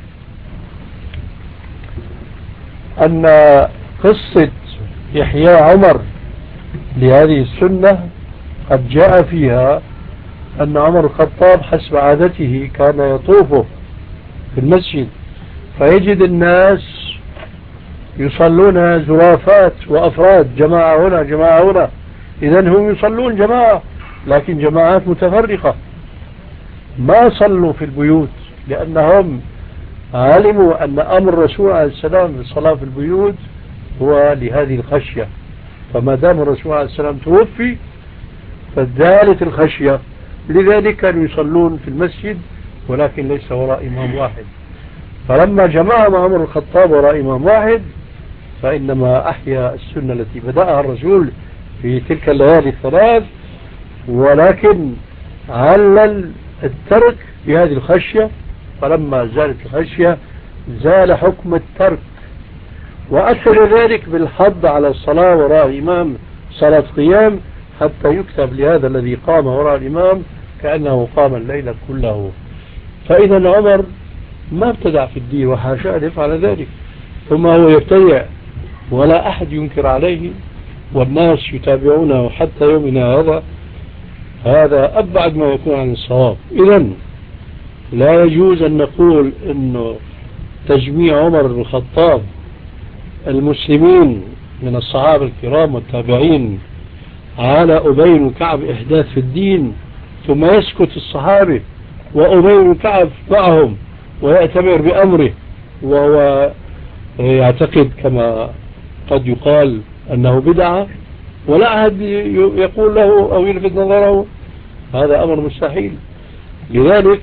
أن قصة إحياء عمر لهذه السنة قد جاء فيها أن عمر الخطاب حسب عادته كان يطوف في المسجد فيجد الناس يصلون زرافات وأفراد، جماعة هنا جماعة هنا، إذن هم يصلون جماعة لكن جماعات متفرقة، ما صلوا في البيوت لأنهم علموا أن أمر الرسول عليه السلام بالصلاة في البيوت هو لهذه الخشية. فما دام الرسول عليه السلام توفي فزالت الخشية، لذلك كانوا يصلون في المسجد ولكن ليس وراء إمام واحد. فلما جمعهم عمر الخطاب وراء إمام واحد فإنما أحيا السنة التي بدأها الرسول في تلك الليالي الثلاث، ولكن علل الترك بهذه الخشية. فلما زالت الخشية زال حكم الترك، وأثر ذلك بالحض على الصلاة وراء إمام صلاة قيام حتى يكتب لهذا الذي قام وراء الإمام كأنه قام الليل كله. فإذا عمر ما ابتدع في الدين وحاشا أن يفعل ذلك، ثم هو يبتدع ولا أحد ينكر عليه والناس يتابعونه حتى يومنا هذا. هذا أبعد ما يكون عن الصواب. إذن لا يجوز أن نقول أنه تجميع عمر بن الخطاب المسلمين من الصحابة الكرام والتابعين على أبي بن كعب إحداث في الدين ثم يسكت الصحابة وأبي بن كعب معهم ويأتمر بأمره، وهو يعتقد كما قد يقال أنه بدعة ولا أحد يقول له أو يلفت نظره، هذا أمر مستحيل. لذلك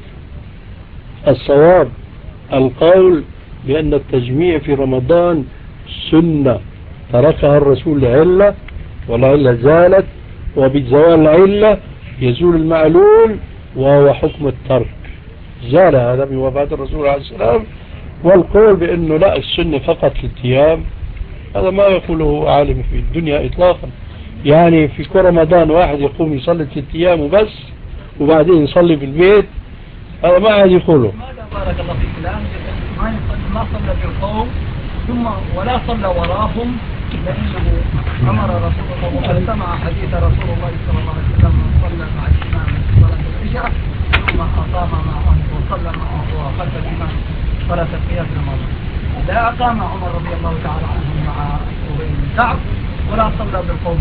الصواب القول بأن التجميع في رمضان سنة تركها الرسول لعلة، والعلة زالت، وبزوال العلة يزول المعلول، وهو حكم الترك، زال هذا بوفاة الرسول عليه السلام. والقول بأنه لا السنة فقط الاتيام، هذا ما يقوله عالم في الدنيا إطلاقا. يعني في كل رمضان واحد يقوم يصلي 6 أيام وبس وبعدين يصلي في البيت، هذا ما عاد يقوله. ماذا بارك الله فيك الآن ما صلى بالقوم ثم ولا صلى وراهم، لأنه أمر رسول الله وقد سمع حديث رسول الله صلى الله عليه وسلم من صلى مع الإمام صلاة العشاء ثم أقام معه وصلى معه وخلف الإمام صلاة القيام الماضي. لا أقام عمر رضي الله تعالى عنه مع أبي بن كعب ولا صلى بالقوم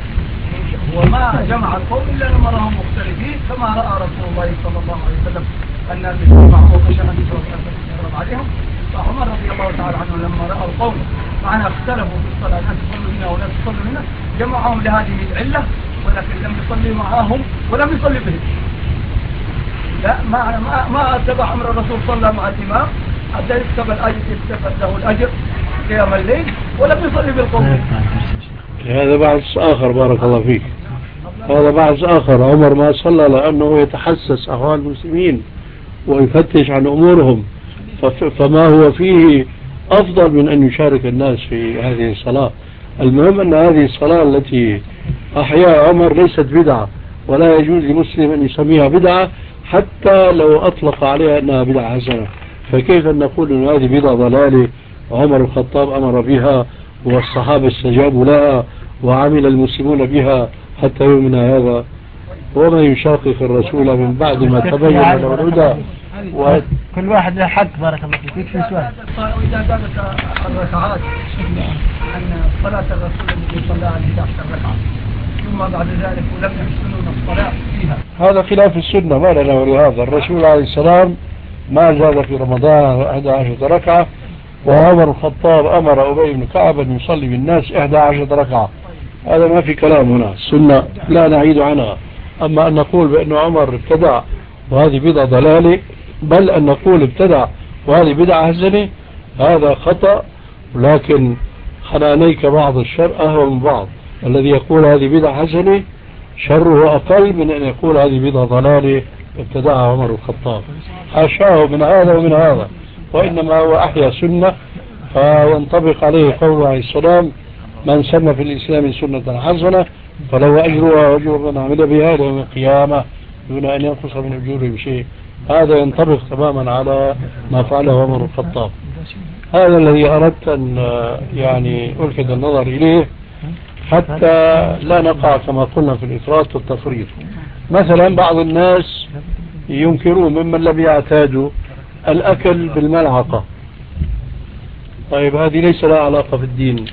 هو ما جمع القوم إلا لما رأهم مختلفين، كما رأى رسول الله صلى الله عليه وسلم الناس يجمعوا خشية أن يتوقف عليهم. فعمر رضي الله تعالى عنه لما رأى القوم معنا اختلفوا في الصلاة، ناس يصلوا هنا وناس يصلوا هنا، جمعهم لهذه العلة، ولكن لم يصلي معهم ولم يصلي بهم. لا ما اتبع أمر الرسول، صلى مع الإمام حتى يكتب له الأجر قيام الليل ولم يصلي بالقوم. هذا بحث آخر بارك الله فيك، هذا بحث آخر. عمر ما صلى لأنه يتحسس أحوال المسلمين ويفتش عن أمورهم، فما هو فيه أفضل من أن يشارك الناس في هذه الصلاة. المهم أن هذه الصلاة التي أحياها عمر ليست بدعة، ولا يجوز لمسلم أن يسميها بدعة حتى لو أطلق عليها أنها بدعة حسنة. فكيف أن نقول أن هذه بدعة ضلالة؟ عمر الخطاب أمر بها والصحابة استجابوا لها وعمل المسلمون بها حتى يومنا هذا. وما يشاقق الرسول من بعد ما تبين له الهدى. كل واحد له حق بارك الله فيك. في سؤال وإذا زادت الركعات أن صلاة الرسول الذي صلى عليه 11 ركعة ثم بعد ذلك ولم يحسنون الصلاة فيها، هذا خلاف السنة، ما لنا ولهذا. الرسول عليه السلام ما زاد في رمضان 11 ركعة، وعمر الخطاب أمر أبي بن كعب أن يصلي بالناس 11 ركعة. هذا ما في كلام هنا، السنة لا نعيد عنها. أما أن نقول بأن عمر ابتدع وهذه بدعة ضلالة، بل أن نقول ابتدع وهذه بدعة حسنة، هذا خطأ. لكن خلانيك بعض الشر أهون من بعض. الذي يقول هذه بدعة حسنة شره أقل من أن يقول هذه بدعة ضلالة ابتدعها عمر الخطاب، حاشاه من هذا ومن هذا، وإنما هو أحيا سنة فينطبق عليه قوله عليه السلام: من سن في الإسلام سنة حسنة فله أجرها وأجر من عمل بها يوم القيامة دون أن ينقص من أجوره بشيء. هذا ينطبق تماما على ما فعله عمر الخطاب. هذا الذي أردت أن يعني ألفت النظر إليه حتى لا نقع كما قلنا في الإفراط والتفريط. مثلا بعض الناس ينكرون ممن لم يعتادوا الأكل بالملعقة. طيب هذه ليس لها علاقة في الدين.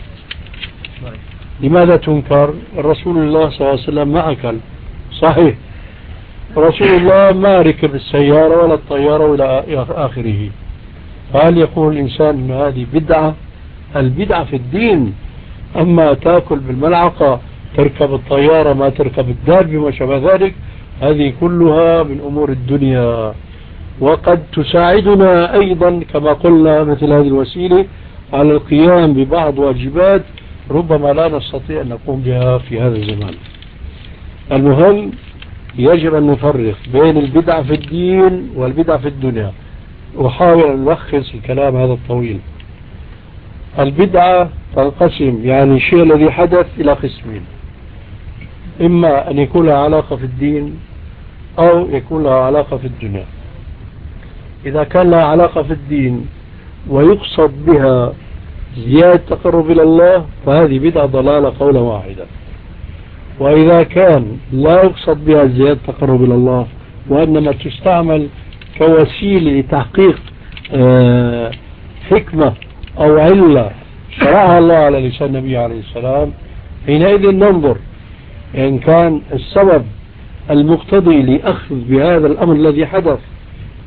لماذا تنكر؟ الرسول الله صلى الله عليه وسلم ما أكل، صحيح. رسول الله ما ركب السيارة ولا الطيارة ولا آخره. فهل يقول الإنسان أن هذه بدعة؟ البدعة في الدين. أما تأكل بالملعقة، تركب الطيارة، ما تركب الدابة وما شابه ذلك، هذه كلها من أمور الدنيا، وقد تساعدنا أيضا كما قلنا مثل هذه الوسيلة على القيام ببعض واجبات ربما لا نستطيع أن نقوم بها في هذا الزمان. المهم يجب أن نفرق بين البدعة في الدين والبدعة في الدنيا. أحاول أن ألخص الكلام هذا الطويل. البدعة تنقسم، يعني الشيء الذي حدث، إلى قسمين: إما أن يكون لها علاقة في الدين أو يكون لها علاقة في الدنيا. إذا كان لها علاقة في الدين ويقصد بها زيادة تقرب إلى الله فهذه بدعة ضلالة قولا واحدا. وإذا كان لا يقصد بها زيادة تقرب إلى الله وإنما تستعمل كوسيلة لتحقيق حكمة أو علة شرعها الله على لسان النبي عليه السلام، حينئذ ننظر إن كان السبب المقتضي لأخذ بهذا الأمر الذي حدث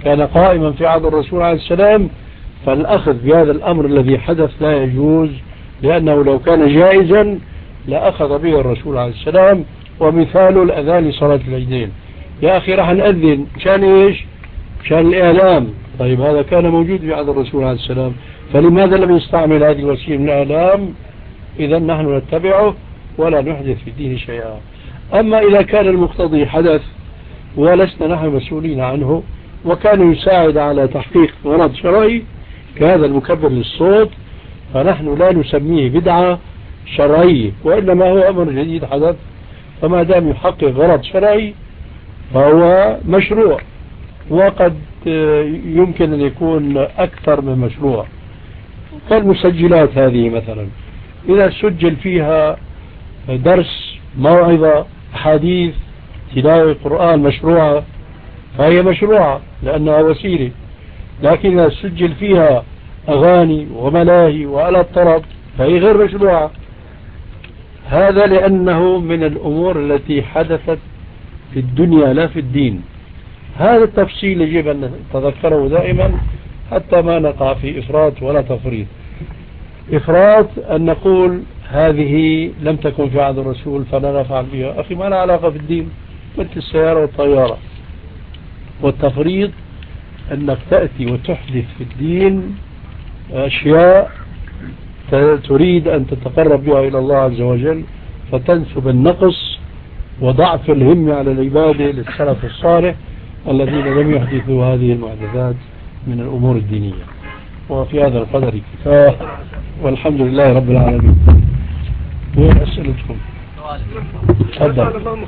كان قائما في عهد الرسول عليه السلام، فالأخذ بهذا الأمر الذي حدث لا يجوز، لأنه لو كان جائزا لأخذ به الرسول عليه السلام. ومثال الأذان لصلاة العيدين، يا أخي راح نأذن شان إيش؟ شان الإعلام. طيب هذا كان موجود في عهد الرسول عليه السلام، فلماذا لم يستعمل هذه الوسيلة من الإعلام؟ إذا نحن نتبعه ولا نحدث في الدين شيئا. أما إذا كان المقتضي حدث ولسنا نحن مسؤولين عنه، وكان يساعد على تحقيق غرض شرعي كهذا المكبر للصوت، فنحن لا نسميه بدعة شرعية، وإنما هو أمر جديد حدث، فما دام يحقق غرض شرعي فهو مشروع، وقد يمكن أن يكون أكثر من مشروع. كالمسجلات هذه مثلا، إذا سجل فيها درس، موعظة، حديث، تلاوة قرآن مشروعة، فهي مشروعة لأنها وسيلة. لكن إذا سجل فيها أغاني وملاهي وآلات طرب فهي غير مشروعة. هذا لأنه من الأمور التي حدثت في الدنيا لا في الدين. هذا التفصيل يجب أن نتذكره دائما حتى ما نقع في إفراط ولا تفريط. إفراط أن نقول هذه لم تكن في عهد الرسول فلا نفعل بها، أخي ما لها علاقة في الدين، مثل السيارة والطيارة. والتفريط أنك تأتي وتحدث في الدين أشياء تريد أن تتقرب بها إلى الله عز وجل، فتنسب النقص وضعف الهمة على العبادة للسلف الصالح الذين لم يحدثوا هذه المحدثات من الأمور الدينية. وفي هذا القدر كفاية، والحمد لله رب العالمين. وين أسئلتكم؟ تفضل.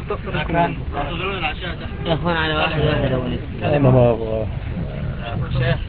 يا أخوان على واحد أنا ما أبغى. شيخ،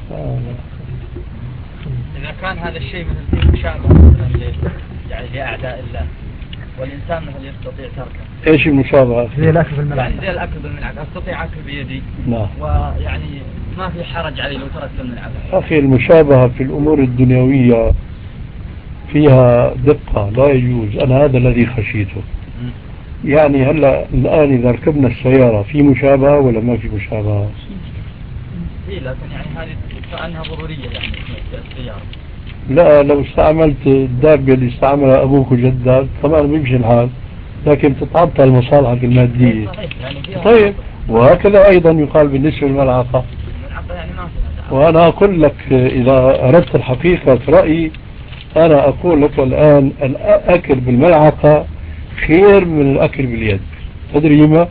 إذا كان هذا الشيء مثل فيه مشابهة يعني لأعداء الله، والإنسان مثل يستطيع تركه، إيش المشابهة؟ زي الأكل بالملعقة. يعني زي الأكل بالملعقة، أستطيع أكل بيدي، نعم، ويعني ما في حرج علي لو تركت الملعقة. أخي المشابهة في الأمور الدنيوية فيها دقة، لا يجوز. أنا هذا الذي خشيته. يعني هلا الآن إذا ركبنا السيارة في مشابهة ولا ما في مشابهة؟ إيه، لكن يعني هذه كأنها ضرورية يعني السيارة. لا، لو استعملت الدابة اللي استعملها أبوك وجدك طبعا بيمشي الحال، لكن تتعطل مصالحك المادية. يعني طيب، وهكذا أيضا يقال بالنسبة للملعقة. يعني ما فيها. وأنا أقول لك إذا أردت الحقيقة رأيي، أنا أقول لك الآن الأكل بالملعقة خير من الأكل باليد. تدري ما؟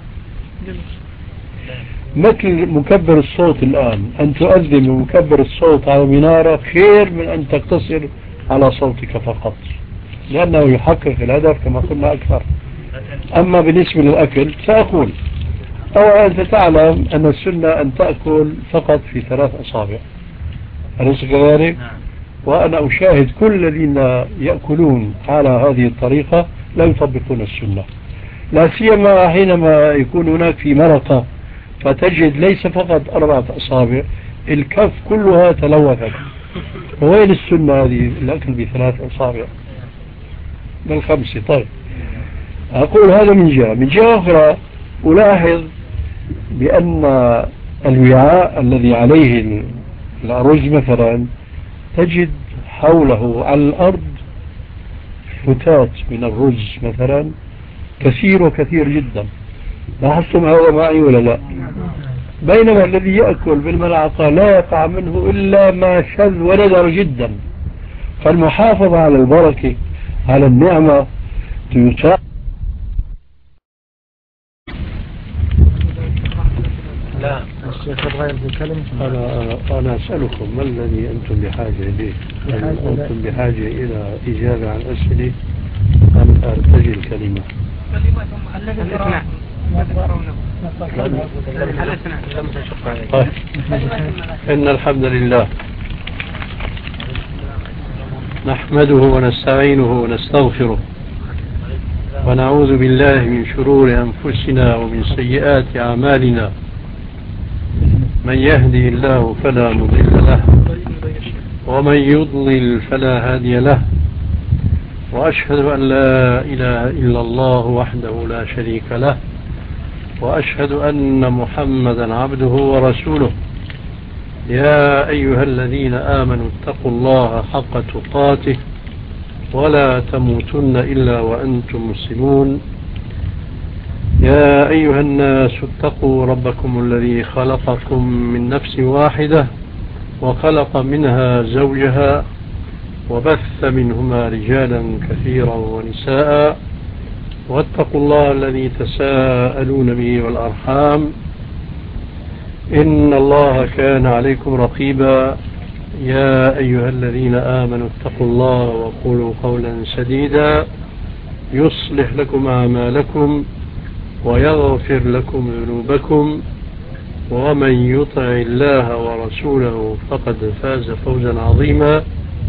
مثل مكبر الصوت الآن، أن تؤذن بمكبر الصوت على منارة خير من أن تقتصر على صوتك فقط، لأنه يحقق الهدف كما قلنا أكثر. أما بالنسبة للأكل سأقول، أولا أنت تعلم أن السنة أن تأكل فقط في 3 أصابع، أليس كذلك؟ وأنا أشاهد كل الذين يأكلون على هذه الطريقة لا يطبقون السنة، لا سيما حينما يكون هناك في مرقة فتجد ليس فقط 4 أصابع، الكف كلها تلوثت. وين السنة هذه الأكل ب3 أصابع بل 5؟ طيب، أقول هذا من جهة. من جهة أخرى ألاحظ بأن الوعاء الذي عليه الأرز مثلا تجد حوله على الأرض فتات من الرز مثلا كثير وكثير جدا. لاحظتم هذا معي ولا لا؟ بينما الذي يأكل بالملعقة لا يقع منه إلا ما شذ وندر جدا. فالمحافظة على البركة على النعمة تساعد. لا الشيخ يبغى يتكلم. أنا أسألكم ما الذي أنتم بحاجة إليه؟ هل أنتم بحاجة إلى إجابة عن أسئلة أم أرتجي الكلمة؟ طيب. إن الحمد لله نحمده ونستعينه ونستغفره ونعوذ بالله من شرور أنفسنا ومن سيئات أعمالنا. من يهدي الله فلا مضل له ومن يضلل فلا هادي له، وأشهد أن لا إله إلا الله وحده لا شريك له، وأشهد أن محمدا عبده ورسوله يا أيها الذين آمنوا اتقوا الله حق تقاته ولا تموتن إلا وأنتم مسلمون. يا أيها الناس اتقوا ربكم الذي خلقكم من نفس واحدة وخلق منها زوجها وبث منهما رجالا كثيرا ونساء واتقوا الله الذي تساءلون به والأرحام إن الله كان عليكم رقيبا. يا أيها الذين آمنوا اتقوا الله وقولوا قولا سديدا يصلح لكم أعمالكم ويغفر لكم ذنوبكم ومن يطع الله ورسوله فقد فاز فوزا عظيما.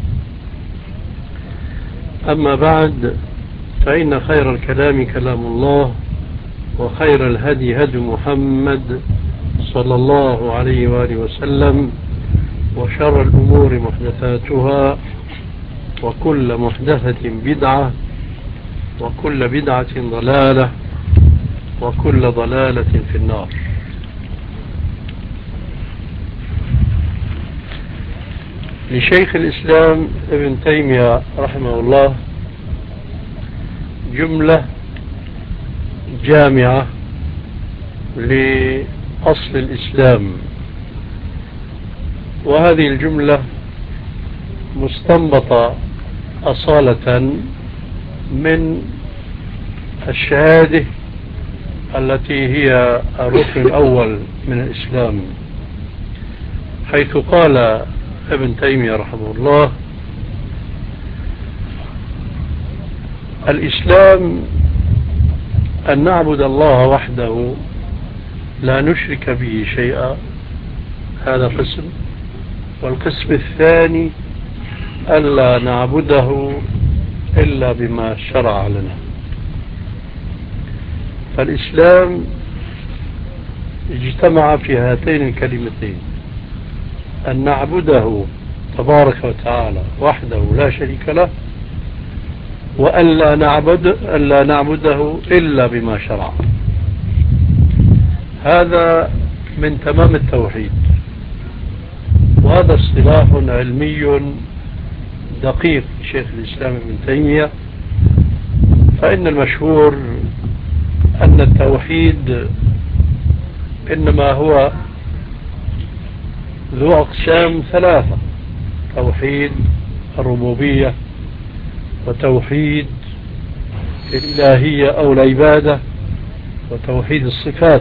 أما بعد، فإن خير الكلام كلام الله وخير الهدي هدي محمد صلى الله عليه وآله وسلم وشر الأمور محدثاتها وكل محدثة بدعة وكل بدعة ضلالة وكل ضلالة في النار. لشيخ الإسلام ابن تيمية رحمه الله جملة جامعة لأصل الإسلام، وهذه الجملة مستنبطة أصالة من الشهادة التي هي الركن الأول من الإسلام، حيث قال ابن تيمية رحمه الله: الإسلام أن نعبد الله وحده لا نشرك به شيئا، هذا قسم. والقسم الثاني ألا نعبده إلا بما شرع لنا. فالإسلام اجتمع في هاتين الكلمتين: أن نعبده تبارك وتعالى وحده لا شريك له، وألا نعبده إلا بما شرع. هذا من تمام التوحيد، وهذا اصطلاح علمي دقيق شيخ الإسلام ابن تيمية. فإن المشهور أن التوحيد إنما هو ذو أقسام ثلاثة: توحيد الربوبية، وتوحيد الإلهية أو العبادة، وتوحيد الصفات.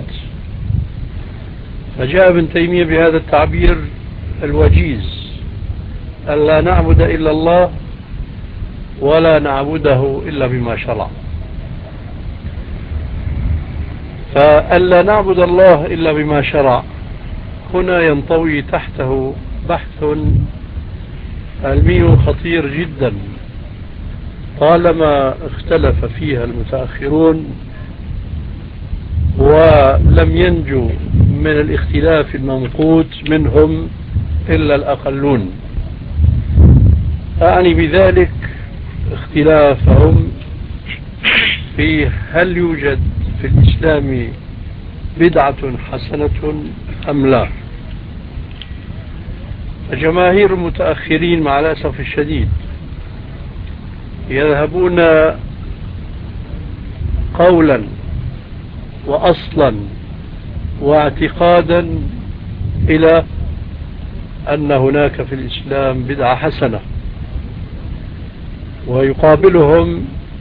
فجاء ابن تيمية بهذا التعبير الوجيز: ألا نعبد إلا الله ولا نعبده إلا بما شرع. فألا نعبد الله إلا بما شرع هنا ينطوي تحته بحث علمي خطير جدا، طالما اختلف فيها المتأخرون ولم ينجو من الاختلاف الممقوت منهم إلا الأقلون. أعني بذلك اختلافهم في هل يوجد في الإسلام بدعة حسنة أم لا. جماهير المتأخرين مع الأسف الشديد يذهبون قولا وأصلا واعتقادا إلى أن هناك في الإسلام بدعة حسنة، ويقابلهم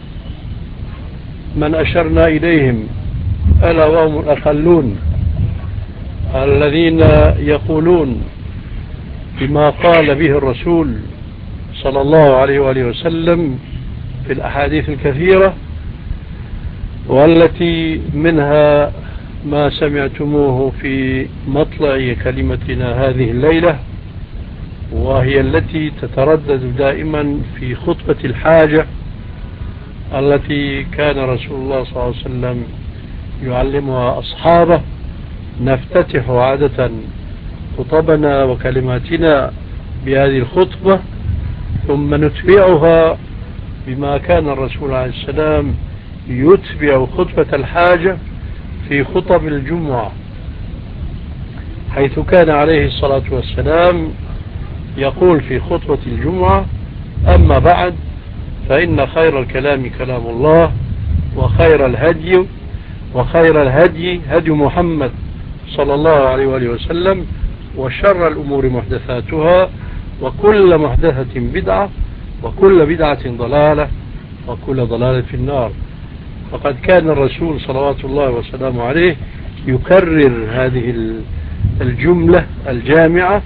من أشرنا إليهم ألا وهم الأقلون الذين يقولون بما قال به الرسول صلى الله عليه وآله وسلم في الأحاديث الكثيرة، والتي منها ما سمعتموه في مطلع كلمتنا هذه الليلة، وهي التي تتردد دائما في خطبة الحاجة التي كان رسول الله صلى الله عليه وسلم يعلمها أصحابه. نفتتح عادة خطبنا وكلماتنا بهذه الخطبة، ثم نتبعها بما كان الرسول عليه السلام يتبع خطبة الحاجة في خطب الجمعة، حيث كان عليه الصلاة والسلام يقول في خطبة الجمعة: أما بعد، فإن خير الكلام كلام الله، وخير الهدي هدي محمد صلى الله عليه وآله وسلم، وشر الأمور محدثاتها، وكل محدثة بدعة، وكل بدعة ضلالة، وكل ضلالة في النار. فقد كان الرسول صلوات الله وسلامه عليه يكرر هذه الجملة الجامعة: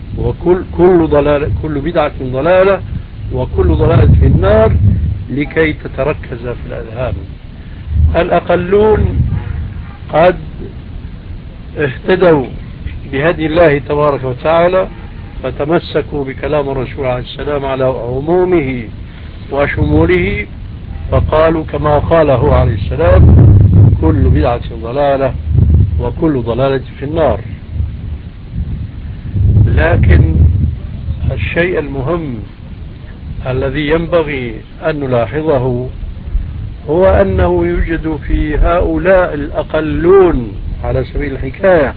كل بدعة ضلالة، وكل ضلالة في النار، لكي تتركز في الأذهان. الأقلون قد اهتدوا بهدي الله تبارك وتعالى، فتمسكوا بكلام الرسول عليه السلام على عمومه وشموله، فقالوا كما قاله عليه السلام: كل بدعة ضلالة، وكل ضلالة في النار. لكن الشيء المهم الذي ينبغي أن نلاحظه هو أنه يوجد في هؤلاء الأقلون على سبيل الحكاية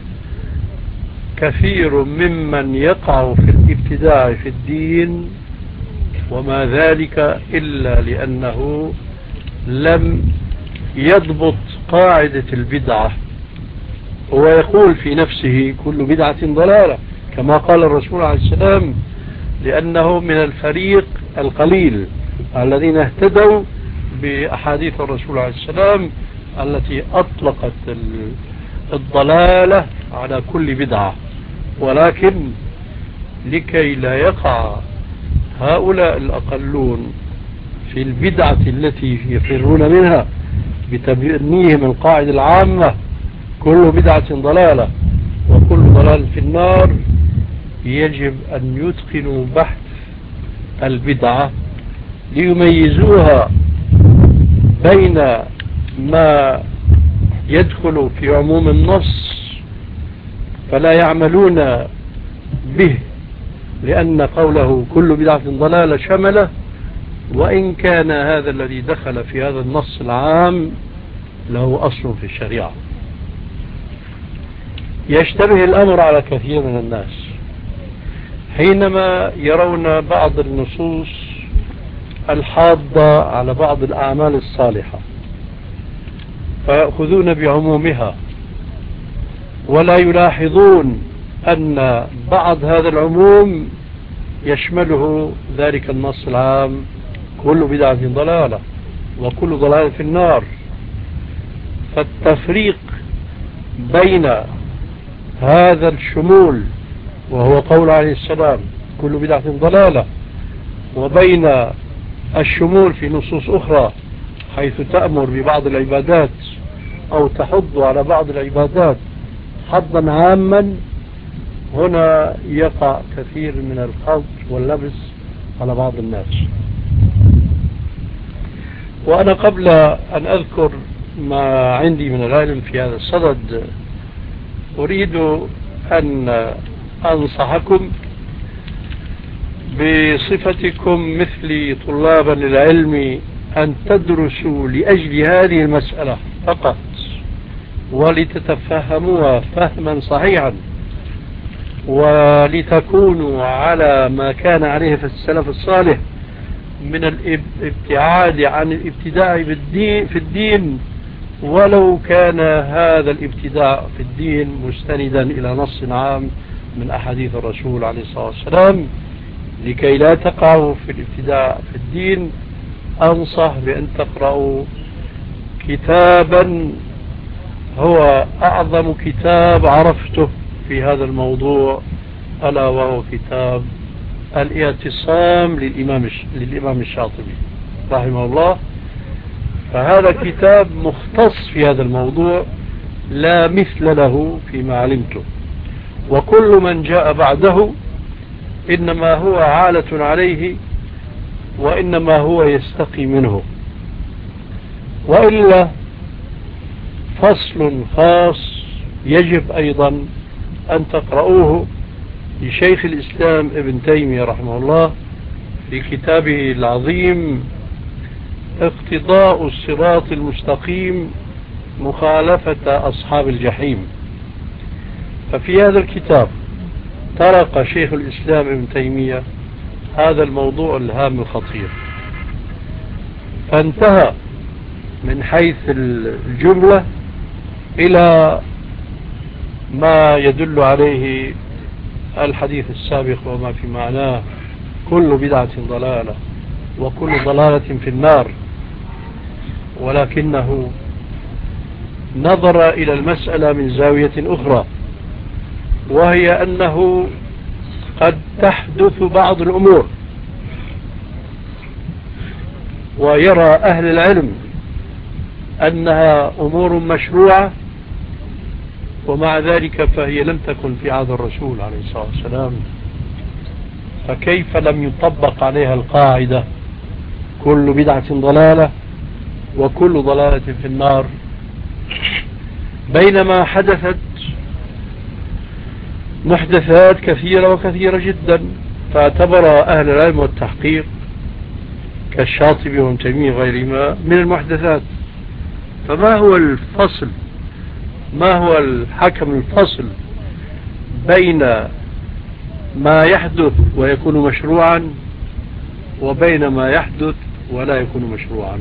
كثير ممن يقع في الابتداع في الدين، وما ذلك إلا لأنه لم يضبط قاعدة البدعة. هو يقول في نفسه: كل بدعة ضلالة، كما قال الرسول عليه السلام، لأنه من الفريق القليل الذين اهتدوا بأحاديث الرسول عليه السلام التي أطلقت الضلالة على كل بدعة. ولكن لكي لا يقع هؤلاء الأقلون في البدعة التي يفرون منها بتبنيهم القاعدة العامة: كل بدعة ضلالة، وكل ضلال في النار، يجب أن يتقنوا بحث البدعة ليميزوها بين ما يدخل في عموم النص فلا يعملون به، لأن قوله كل بدعة ضلالة شمله، وإن كان هذا الذي دخل في هذا النص العام له أصل في الشريعة. يشتبه الأمر على كثير من الناس حينما يرون بعض النصوص الحاضة على بعض الأعمال الصالحة فيأخذون بعمومها، ولا يلاحظون أن بعض هذا العموم يشمله ذلك النص العام: كل بدعة ضلالة، وكل ضلالة في النار. فالتفريق بين هذا الشمول، وهو قول عليه السلام: كل بدعة ضلالة، وبين الشمول في نصوص أخرى حيث تأمر ببعض العبادات أو تحض على بعض العبادات حضا عاما، هنا يقع كثير من الخلط واللبس على بعض الناس. وأنا قبل أن أذكر ما عندي من العلم في هذا الصدد أريد أن أنصحكم بصفتكم مثل طلابا للعلم أن تدرسوا لأجل هذه المسألة فقط، ولتتفهموها فهما صحيحا، ولتكونوا على ما كان عليه في السلف الصالح من الابتعاد عن الابتداع في الدين، ولو كان هذا الابتداع في الدين مستندا إلى نص عام من أحاديث الرسول عليه الصلاة والسلام. لكي لا تقعوا في الابتداع في الدين أنصح بأن تقرأوا كتابا هو أعظم كتاب عرفته في هذا الموضوع، ألا وهو كتاب الاعتصام للإمام الشاطبي رحمه الله. فهذا كتاب مختص في هذا الموضوع لا مثل له فيما علمته، وكل من جاء بعده إنما هو عالة عليه، وإنما هو يستقي منه. وإلا فصل خاص يجب أيضا أن تقرؤوه لشيخ الإسلام ابن تيمية رحمه الله في كتابه العظيم اقتضاء الصراط المستقيم مخالفة أصحاب الجحيم. ففي هذا الكتاب طرق شيخ الإسلام ابن تيمية هذا الموضوع الهام الخطير، فانتهى من حيث الجملة إلى ما يدل عليه الحديث السابق وما في معناه: كل بدعة ضلالة وكل ضلالة في النار. ولكنه نظر إلى المسألة من زاوية أخرى، وهي أنه قد تحدث بعض الأمور ويرى أهل العلم أنها أمور مشروعة، ومع ذلك فهي لم تكن في عهد الرسول عليه الصلاة والسلام، فكيف لم يطبق عليها القاعدة كل بدعة ضلالة وكل ضلالة في النار، بينما حدثت محدثات كثيرة وكثيرة جدا فاعتبر أهل العلم والتحقيق كالشاطبي وابن تيمية وغيرهما من المحدثات. فما هو الفصل، ما هو الحكم الفصل بين ما يحدث ويكون مشروعا وبين ما يحدث ولا يكون مشروعا؟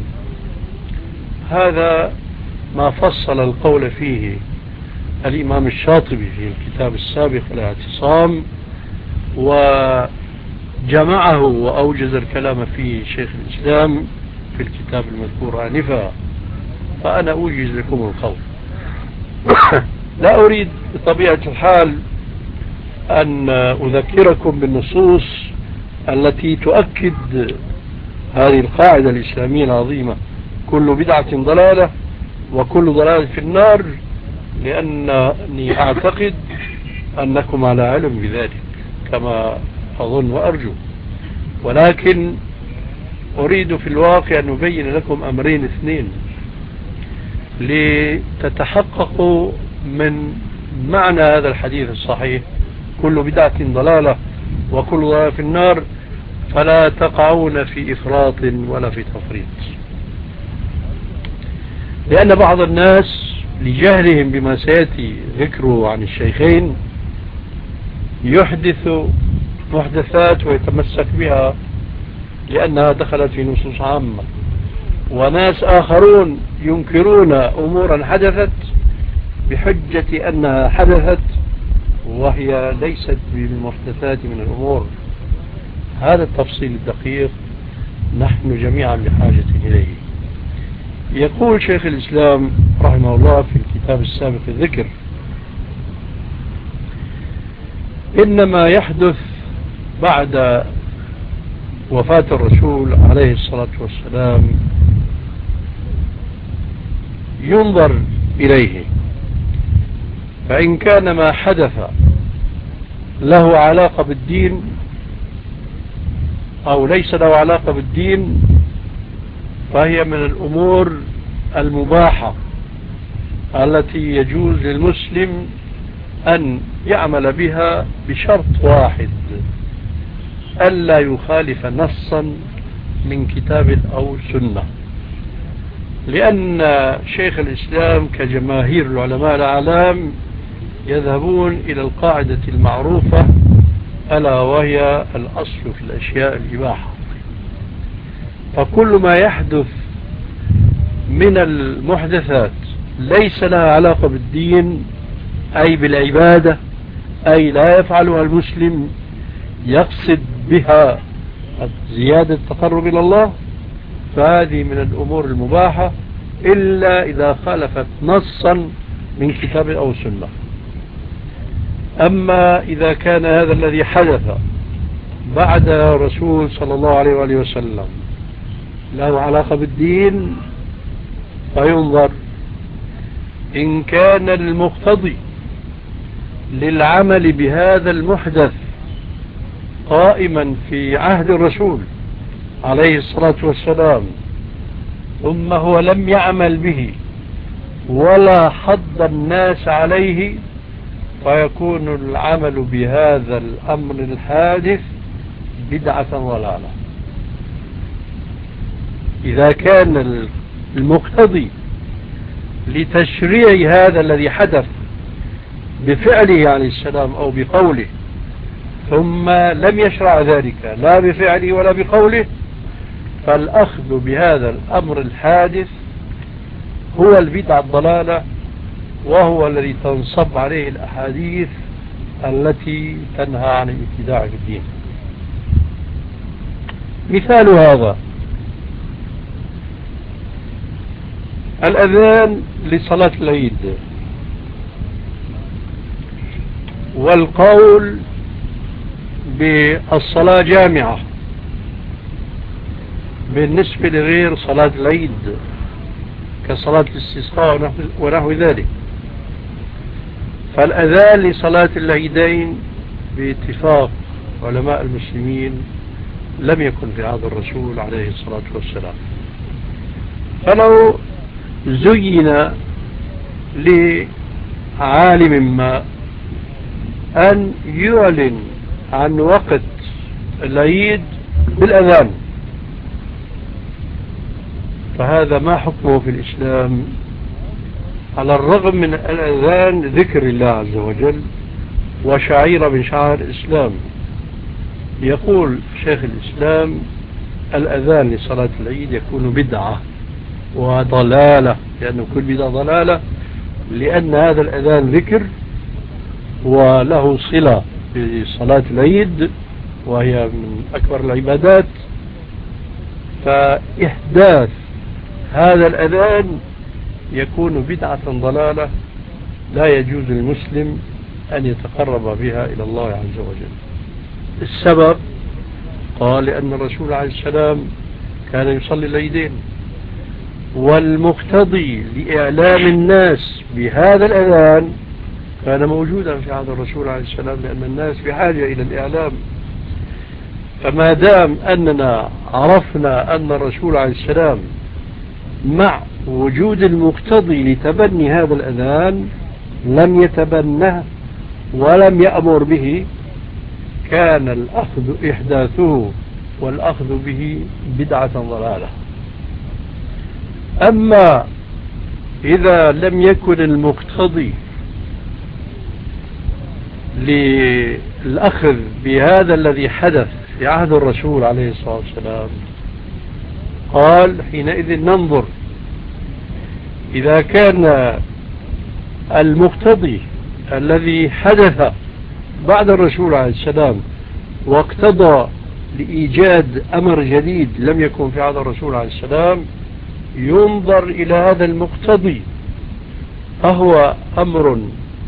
هذا ما فصل القول فيه الإمام الشاطبي في الكتاب السابق الاعتصام، وجمعه وأوجز الكلام فيه شيخ الإسلام في الكتاب المذكور آنفا، فأنا أوجز لكم القول. لا أريد بطبيعة الحال أن أذكركم بالنصوص التي تؤكد هذه القاعدة الإسلامية العظيمة: كل بدعة ضلالة وكل ضلالة في النار، لأنني أعتقد أنكم على علم بذلك كما أظن وأرجو، ولكن أريد في الواقع أن أبين لكم أمرين اثنين لتتحققوا من معنى هذا الحديث الصحيح: كل بدعة ضلالة وكل ضلالة في النار، فلا تقعون في إفراط ولا في تفريط. لأن بعض الناس لجهلهم بما سيأتي ذكره عن الشيخين يحدث محدثات ويتمسك بها لأنها دخلت في نصوص عامة، وناس آخرون ينكرون أمورا حدثت بحجة أنها حدثت وهي ليست بالمحدثات من الأمور. هذا التفصيل الدقيق نحن جميعا بحاجة إليه. يقول شيخ الإسلام رحمه الله في الكتاب السابق الذكر: إنما يحدث بعد وفاة الرسول عليه الصلاة والسلام ينظر إليه، فإن كان ما حدث له علاقة بالدين أو ليس له علاقة بالدين فهي من الأمور المباحة التي يجوز للمسلم أن يعمل بها بشرط واحد: ألا يخالف نصا من كتاب أو سنة. لأن شيخ الإسلام كجماهير العلماء الأعلام يذهبون إلى القاعدة المعروفة ألا وهي الأصل في الأشياء الإباحة، فكل ما يحدث من المحدثات ليس لها علاقة بالدين أي بالعبادة، أي لا يفعلها المسلم يقصد بها زيادة التقرب إلى الله، فهذه من الأمور المباحة إلا إذا خالفت نصا من كتاب أو سنة. أما إذا كان هذا الذي حدث بعد رسول صلى الله عليه وآله وسلم له علاقة بالدين فينظر إن كان المقتضي للعمل بهذا المحدث قائما في عهد الرسول عليه الصلاة والسلام ثم هو لم يعمل به ولا حض الناس عليه، فيكون العمل بهذا الأمر الحادث بدعة ضلالة. إذا كان المقتضي لتشريع هذا الذي حدث بفعله عليه السلام أو بقوله ثم لم يشرع ذلك لا بفعله ولا بقوله، فالأخذ بهذا الأمر الحادث هو البدعة الضلالة، وهو الذي تنصب عليه الأحاديث التي تنهى عن الابتداع في الدين. مثال هذا الأذان لصلاة العيد والقول بالصلاة جامعة بالنسبة لغير صلاة العيد كصلاة الاستسقاء ونحو ذلك. فالأذان لصلاة العيدين باتفاق علماء المسلمين لم يكن في عهد الرسول عليه الصلاة والسلام. فلو زين لعالم ما أن يعلن عن وقت العيد بالأذان، فهذا ما حكمه في الإسلام؟ على الرغم من الأذان ذكر الله عز وجل وشعيرة من شعائر الإسلام. يقول شيخ الإسلام الأذان لصلاة العيد يكون بدعة وضلالة، لأنه كل بدعة ضلالة، لأن هذا الأذان ذكر وله صلة بصلاة العيد وهي من أكبر العبادات، فإحداث هذا الأذان يكون بدعة ضلالة لا يجوز للمسلم أن يتقرب بها إلى الله عز وجل. السبب قال لأن الرسول عليه السلام كان يصلي العيدين، والمقتضي لإعلام الناس بهذا الأذان كان موجودا في عهد الرسول عليه السلام، لأن الناس بحاجة إلى الإعلام. فما دام أننا عرفنا أن الرسول عليه السلام مع وجود المقتضي لتبني هذا الأذان لم يتبنه ولم يأمر به، كان الأخذ إحداثه والأخذ به بدعة ضلالة. أما إذا لم يكن المقتضي للأخذ بهذا الذي حدث في عهد الرسول عليه الصلاة والسلام، قال حينئذ ننظر إذا كان المقتضي الذي حدث بعد الرسول عليه السلام واقتضى لإيجاد أمر جديد لم يكن في عهد الرسول عليه السلام، ينظر إلى هذا المقتضي أهو أمر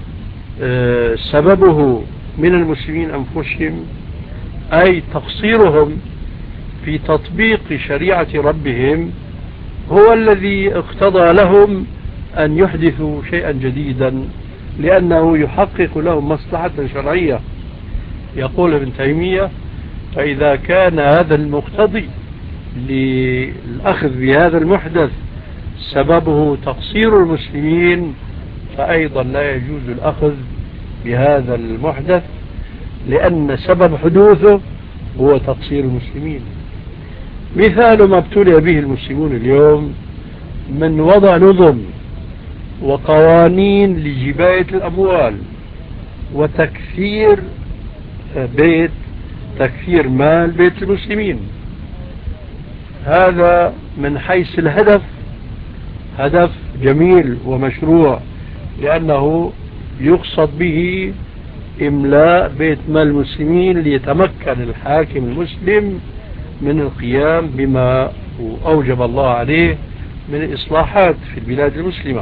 سببه من المسلمين أنفسهم، أي تقصيرهم في تطبيق شريعة ربهم هو الذي اقتضى لهم أن يحدثوا شيئا جديدا لأنه يحقق لهم مصلحة شرعية. يقول ابن تيمية فإذا كان هذا المقتضي للأخذ بهذا المحدث سببه تقصير المسلمين، فأيضا لا يجوز الأخذ بهذا المحدث، لأن سبب حدوثه هو تقصير المسلمين. مثال ما ابتلي به المسلمون اليوم من وضع نظم وقوانين لجباية الأموال وتكثير تكثير مال بيت المسلمين. هذا من حيث الهدف هدف جميل ومشروع، لأنه يقصد به إملاء بيت مال المسلمين ليتمكن الحاكم المسلم من القيام بما أوجب الله عليه من الإصلاحات في البلاد المسلمة.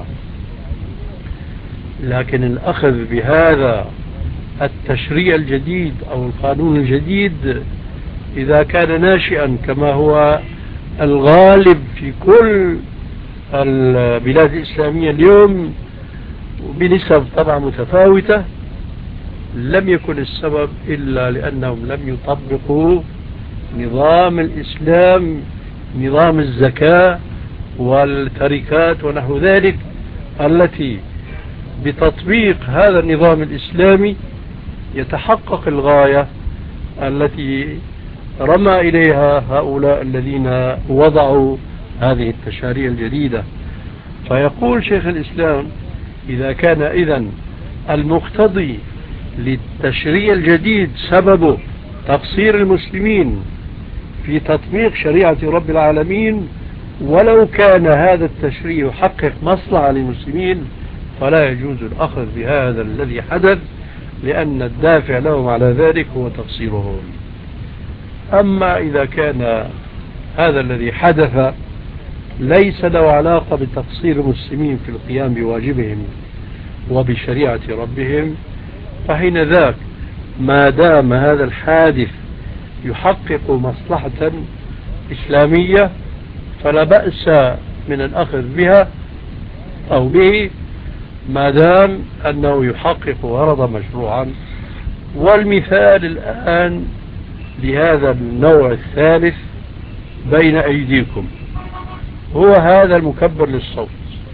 لكن الأخذ بهذا التشريع الجديد أو القانون الجديد إذا كان ناشئا كما هو الغالب في كل البلاد الإسلامية اليوم بنسب طبعا متفاوتة، لم يكن السبب إلا لأنهم لم يطبقوا نظام الإسلام، نظام الزكاة والتركات ونحو ذلك، التي بتطبيق هذا النظام الإسلامي يتحقق الغاية التي رمى إليها هؤلاء الذين وضعوا هذه التشاريع الجديدة. فيقول شيخ الإسلام إذا كان إذن المقتضي للتشريع الجديد سببه تقصير المسلمين في تطبيق شريعة رب العالمين، ولو كان هذا التشريع يحقق مصلحة للمسلمين فلا يجوز الأخذ بهذا الذي حدث، لأن الدافع لهم على ذلك هو تقصيرهم. أما إذا كان هذا الذي حدث ليس له علاقة بتقصير المسلمين في القيام بواجبهم وبشريعة ربهم، فحين ذاك ما دام هذا الحادث يحقق مصلحة إسلامية فلا بأس من الأخذ بها أو به، ما دام أنه يحقق غرضا مشروعا. والمثال الآن لهذا النوع الثالث بين أيديكم هو هذا المكبر للصوت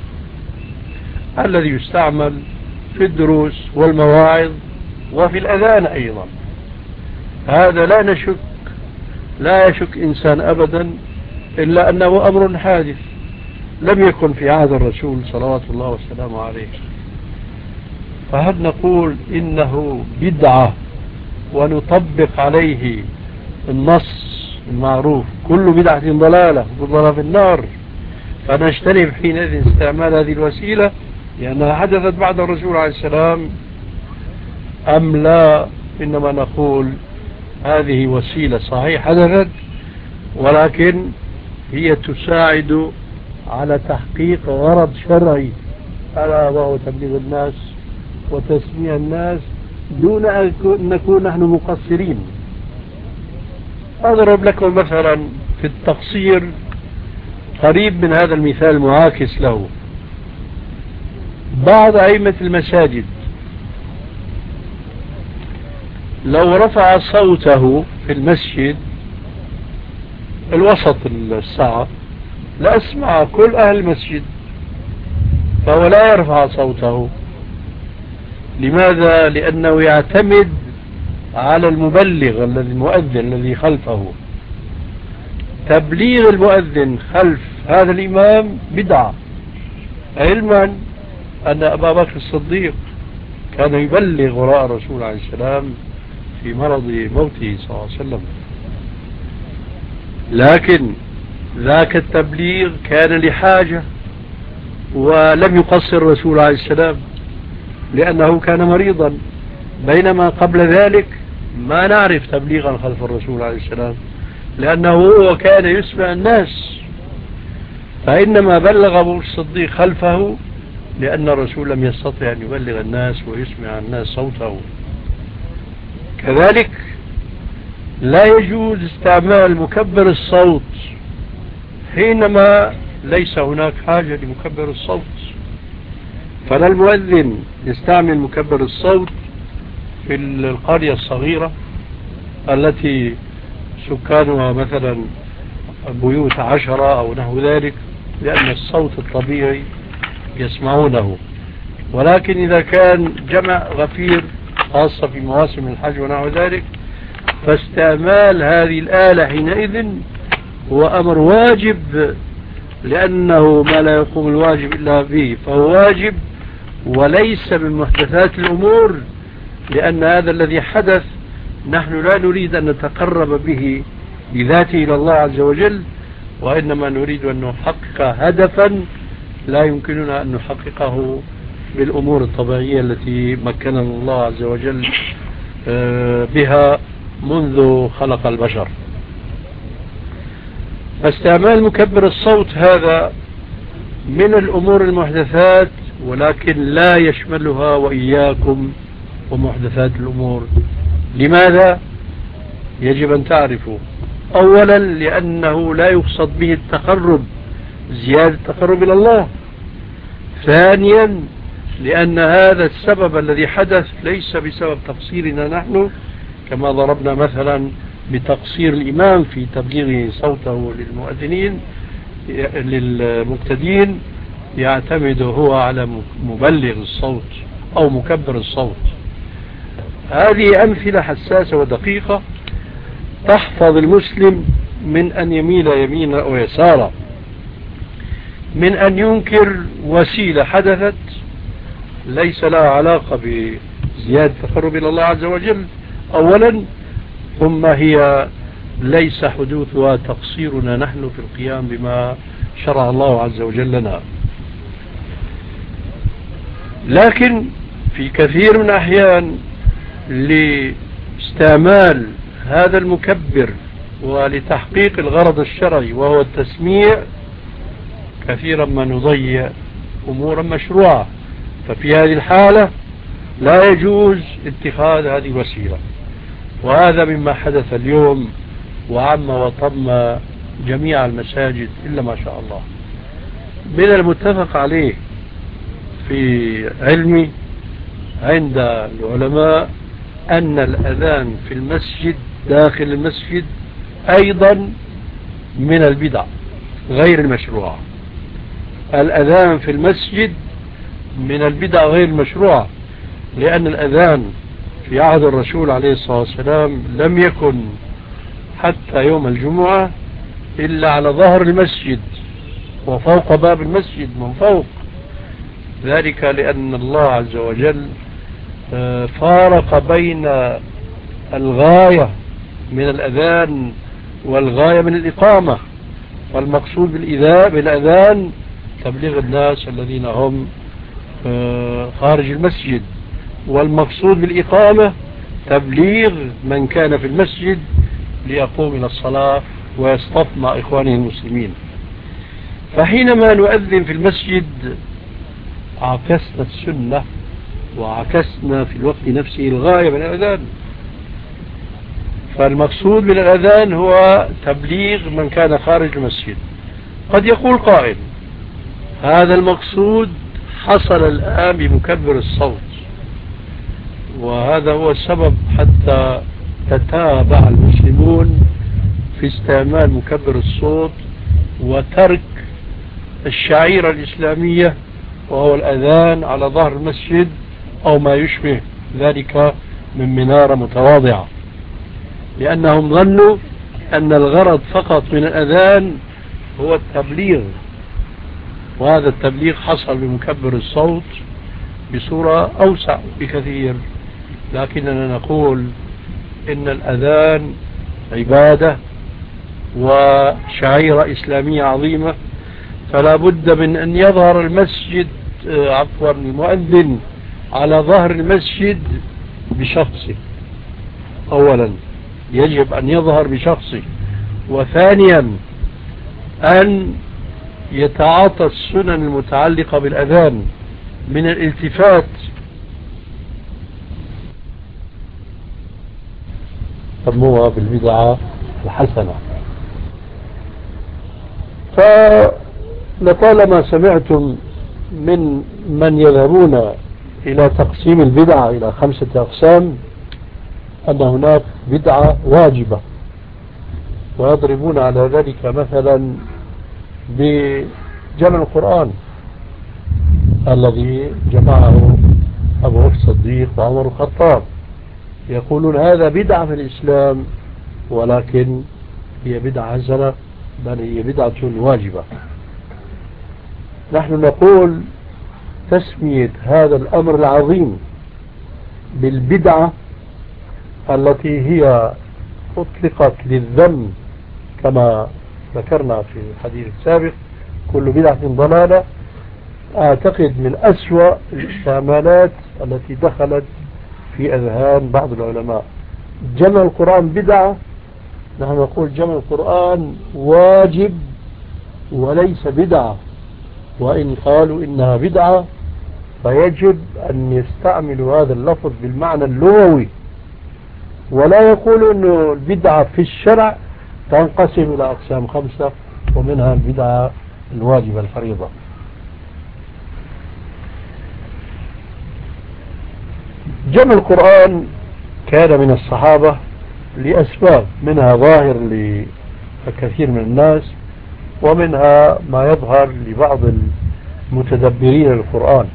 الذي يستعمل في الدروس والمواعظ وفي الأذان أيضا. هذا لا يشك إنسان أبدا إلا أنه أمر حادث لم يكن في عهد الرسول صلوات الله وسلامه عليه. فهل نقول إنه بدعة ونطبق عليه النص المعروف كل بدعة ضلالة وضلالة في النار، فنجتنب حينئذ استعمال هذه الوسيلة لأنها حدثت بعد الرسول عليه السلام، أم لا إنما نقول هذه وسيلة صحيح حدثت ولكن هي تساعد على تحقيق غرض شرعي ألا وهو تبليغ الناس وتسميع الناس دون أن نكون نحن مقصرين. أضرب لكم مثلا في التقصير قريب من هذا المثال معاكس له. بعض أئمة المساجد لو رفع صوته في المسجد الوسط الساعة لأسمع كل أهل المسجد، فهو لا يرفع صوته. لماذا؟ لأنه يعتمد على المبلغ المؤذن الذي خلفه. تبليغ المؤذن خلف هذا الإمام بدعة، علما أن أبا بكر الصديق كان يبلغ وراء الرسول عليه السلام في مرض موته صلى الله عليه وسلم، لكن ذاك التبليغ كان لحاجة ولم يقصر الرسول عليه السلام لأنه كان مريضا، بينما قبل ذلك ما نعرف تبليغا خلف الرسول عليه السلام لأنه هو كان يسمع الناس، فإنما بلغ أبو الصديق خلفه لأن الرسول لم يستطع أن يبلغ الناس ويسمع الناس صوته. كذلك لا يجوز استعمال مكبر الصوت حينما ليس هناك حاجة لمكبر الصوت، فلا المؤذن يستعمل مكبر الصوت في القرية الصغيرة التي سكانها مثلا بيوت 10 أو نحو ذلك، لأن الصوت الطبيعي يسمعونه. ولكن إذا كان جمع غفير خاصة في مواسم الحج ونحو ذلك فاستعمال هذه الآلة حينئذ هو أمر واجب، لأنه ما لا يقوم الواجب إلا به فهو واجب وليس من محدثات الأمور، لأن هذا الذي حدث نحن لا نريد أن نتقرب به بذاته إلى الله عز وجل، وإنما نريد أن نحقق هدفا لا يمكننا أن نحققه بالأمور الطبيعية التي مكننا الله عز وجل بها منذ خلق البشر. فاستعمال مكبر الصوت هذا من الأمور المحدثات، ولكن لا يشملها وإياكم ومحدثات الأمور. لماذا؟ يجب أن تعرفوا. أولا لأنه لا يقصد به التقرب، زيادة التقرب إلى الله. ثانيا لأن هذا السبب الذي حدث ليس بسبب تقصيرنا نحن، كما ضربنا مثلا بتقصير الإمام في تبليغ صوته للمؤذنين للمقتدين، يعتمد هو على مبلغ الصوت أو مكبر الصوت. هذه أمثلة حساسة ودقيقة تحفظ المسلم من أن يميل يمينا أو يسارا، من أن ينكر وسيلة حدثت ليس لها علاقة بزيادة التقرب إلى الله عز وجل أولا، ثم هي ليس حدوثها تقصيرنا نحن في القيام بما شرع الله عز وجل لنا. لكن في كثير من الأحيان لاستعمال هذا المكبر ولتحقيق الغرض الشرعي وهو التسميع كثيرا ما نضيع أمورا مشروعة، ففي هذه الحالة لا يجوز اتخاذ هذه الوسيلة. وهذا مما حدث اليوم وعم وطم جميع المساجد إلا ما شاء الله. من المتفق عليه في علمي عند العلماء أن الأذان في المسجد داخل المسجد أيضا من البدع غير المشروعة. الأذان في المسجد من البدع غير المشروعة، لأن الأذان في عهد الرسول عليه الصلاة والسلام لم يكن حتى يوم الجمعة إلا على ظهر المسجد وفوق باب المسجد من فوق، ذلك لأن الله عز وجل فارق بين الغاية من الأذان والغاية من الإقامة، والمقصود بالأذان تبليغ الناس الذين هم خارج المسجد، والمقصود بالإقامة تبليغ من كان في المسجد ليقوم إلى الصلاة ويصطف مع إخوانه المسلمين. فحينما نؤذن في المسجد عكسنا السنة وعكسنا في الوقت نفسه الغاية من الأذان. فالمقصود من الأذان هو تبليغ من كان خارج المسجد. قد يقول قائل هذا المقصود حصل الآن بمكبر الصوت، وهذا هو السبب حتى تتابع المسلمون في استعمال مكبر الصوت وترك الشعيرة الإسلامية وهو الأذان على ظهر المسجد أو ما يشبه ذلك من منارة متواضعة، لأنهم ظنوا أن الغرض فقط من الأذان هو التبليغ، وهذا التبليغ حصل بمكبر الصوت بصورة أوسع بكثير. لكننا نقول إن الأذان عبادة وشعيرة إسلامية عظيمة، فلا بد من أن يظهر المؤذن على ظهر المسجد بشخصه. أولا يجب أن يظهر بشخصه، وثانيا أن يتعاطى السنن المتعلقة بالأذان من الالتفات سموها بالبدعة الحسنة. فلطالما سمعتم من يذهبون إلى تقسيم البدعة إلى 5 أقسام، أن هناك بدعة واجبة، ويضربون على ذلك مثلا بجمع القرآن الذي جمعه أبو بكر الصديق وعمر الخطاب، يقولون هذا بدعة في الإسلام، ولكن هي بدعة حسنة، بل هي بدعة واجبة. نحن نقول تسمية هذا الأمر العظيم بالبدعة التي هي أطلقت للذم كما ذكرنا في الحديث السابق كل بدعة ضلالة، أعتقد من أسوأ الاستعمالات التي دخلت في أذهان بعض العلماء. جمع القرآن بدعة، نحن نقول جمع القرآن واجب وليس بدعة، وإن قالوا إنها بدعة فيجب أن يستعملوا هذا اللفظ بالمعنى اللغوي، ولا يقولوا أن البدعة في الشرع تنقسم إلى أقسام 5 ومنها البدعة الواجبة الفريضة. جمع القرآن كان من الصحابة لأسباب، منها ظاهر لكثير من الناس، ومنها ما يظهر لبعض المتدبرين للقرآن.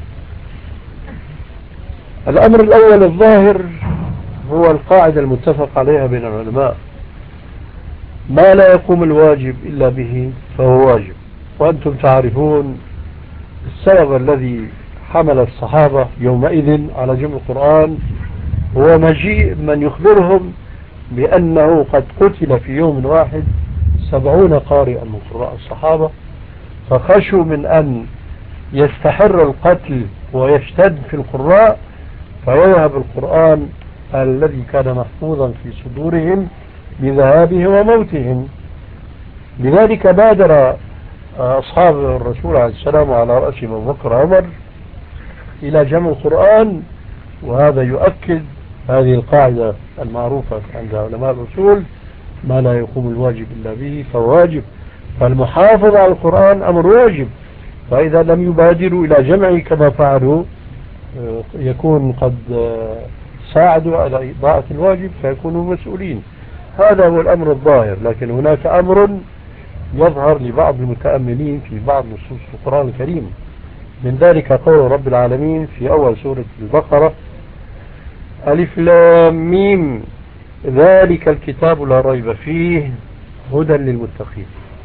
الأمر الأول الظاهر هو القاعدة المتفق عليها بين العلماء: ما لا يقوم الواجب إلا به فهو واجب. وأنتم تعرفون السبب الذي حمل الصحابة يومئذ على جمع القرآن هو مجيء من يخبرهم بأنه قد قتل في يوم واحد 70 قارئا من قراء الصحابة، فخشوا من أن يستحر القتل ويشتد في القراء فيذهب القرآن الذي كان محفوظا في صدورهم بذهابهم وموتهم. لذلك بادر أصحاب الرسول عليه السلام على رأسهم أبو بكر وعمر إلى جمع القرآن، وهذا يؤكد هذه القاعدة المعروفة عند علماء الأصول: ما لا يقوم الواجب إلا به فهو واجب. فالمحافظة على القرآن أمر واجب، فإذا لم يبادروا إلى جمعه كما فعلوا يكون قد ساعدوا على إضاعة الواجب فيكونوا مسؤولين. هذا هو الأمر الظاهر. لكن هناك أمر يظهر لبعض المتأملين في بعض نصوص القرآن الكريم، من ذلك قول رب العالمين في أول سورة البقرة: ألف لام ميم ذلك الكتاب لا ريب فيه هدى للمتقين.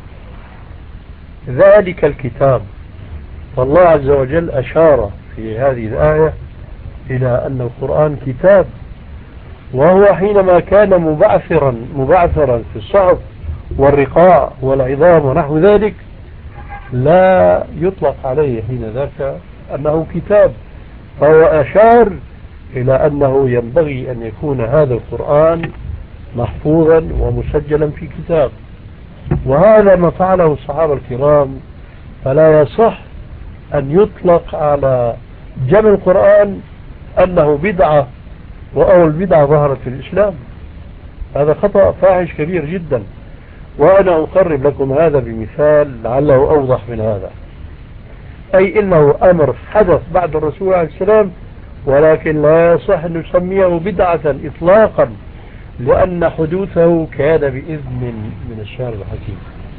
ذلك الكتاب، فالله عز وجل أشار في هذه الآية إلى أن القرآن كتاب، وهو حينما كان مبعثرا في الصحف والرقاع والعظام ونحو ذلك لا يطلق عليه حين ذاك أنه كتاب، فهو أشار إلى أنه ينبغي أن يكون هذا القرآن محفوظا ومسجلا في كتاب. وهذا ما فعله الصحابة الكرام، فلا يصح أن يطلق على جمع القرآن أنه بدعة وأول بدعة ظهرت في الإسلام. هذا خطأ فاحش كبير جدا، وأنا أقرب لكم هذا بمثال لعله أوضح من هذا. أي إنه أمر حدث بعد الرسول عليه السلام، ولكن لا يصح أن نسميه بدعة إطلاقا، لأن حدوثه كان بإذن من الشارع الحكيم.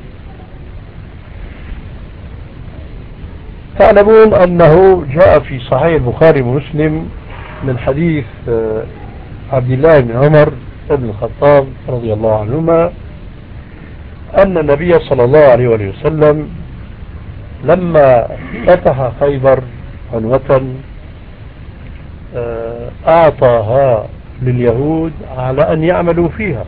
تعلمون أنه جاء في صحيح البخاري ومسلم من حديث عبد الله بن عمر بن الخطاب رضي الله عنهما أن النبي صلى الله عليه وسلم لما فتح خيبر عنوة أعطاها لليهود على أن يعملوا فيها،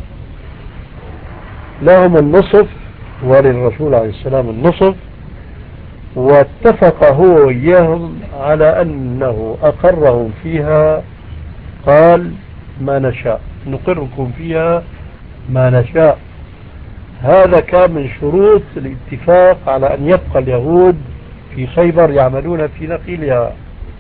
لهم النصف وللرسول عليه السلام النصف، واتفق هو وإياهم على أنه أقرهم فيها. قال: ما نشاء نقركم فيها ما نشاء. هذا كان من شروط الاتفاق على أن يبقى اليهود في خيبر يعملون في نقيلها.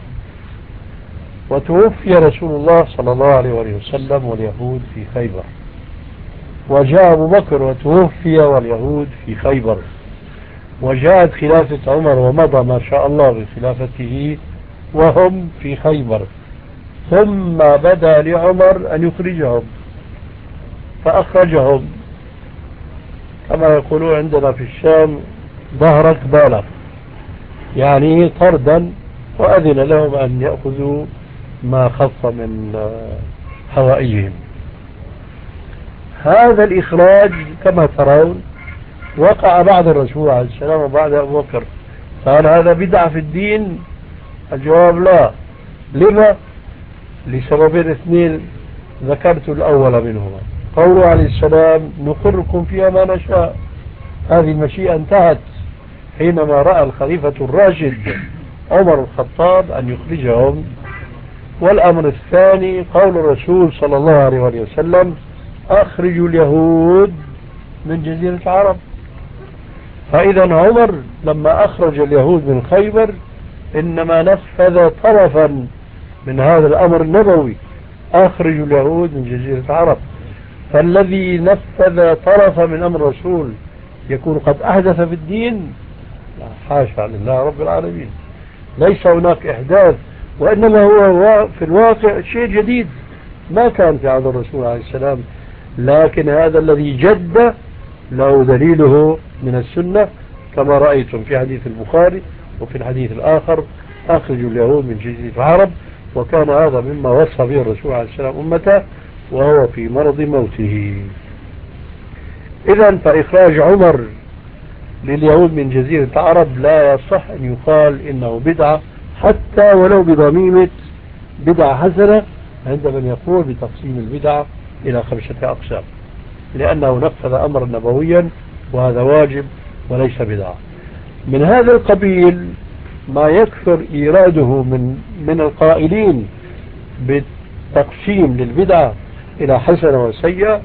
وتوفي رسول الله صلى الله عليه وسلم واليهود في خيبر، وجاء أبو بكر وتوفي واليهود في خيبر، وجاءت خلافة عمر ومضى ما شاء الله بخلافته وهم في خيبر، ثم بدا لعمر أن يخرجهم فأخرجهم، كما يقولون عندنا في الشام: ظهرك بالك، يعني طردا، وأذن لهم أن يأخذوا ما خص من حوائجهم. هذا الإخراج كما ترون وقع بعد الرسول عليه السلام وبعد أبو بكر. فهل هذا بدعة في الدين؟ الجواب لا. لما؟ لسببين اثنين ذكرت الأول منهما: قوله عليه السلام: نقركم فيها ما نشاء. هذه المشيئة انتهت حينما رأى الخليفة الراشد عمر الخطاب أن يخرجهم. والأمر الثاني قول الرسول صلى الله عليه وسلم: أخرجوا اليهود من جزيرة العرب. فإذا عمر لما أخرج اليهود من خيبر إنما نفذ طرفا من هذا الأمر النبوي: أخرجوا اليهود من جزيرة العرب. فالذي نفذ طرفا من أمر الرسول يكون قد أحدث في الدين؟ لا، حاشا لله رب العالمين. ليس هناك إحداث، وإنما هو في الواقع شيء جديد ما كان في عهد الرسول عليه السلام. لكن هذا الذي جد له دليله من السنة، كما رأيتم في حديث البخاري وفي الحديث الآخر: أخرجوا اليهود من جزيرة العرب. وكان هذا مما وصى به الرسول عليه السلام أمته وهو في مرض موته. إذن فإخراج عمر لليهود من جزيرة العرب لا يصح أن يقال إنه بدعة، حتى ولو بضميمة بدعة حسنة عند من يقول بتقسيم البدعة إلى 5 أقسام، لأنه نفذ أمرا نبويا وهذا واجب وليس بدعة. من هذا القبيل ما يكثر إيراده من القائلين بالتقسيم للبدعة إلى حسنة وسيئة.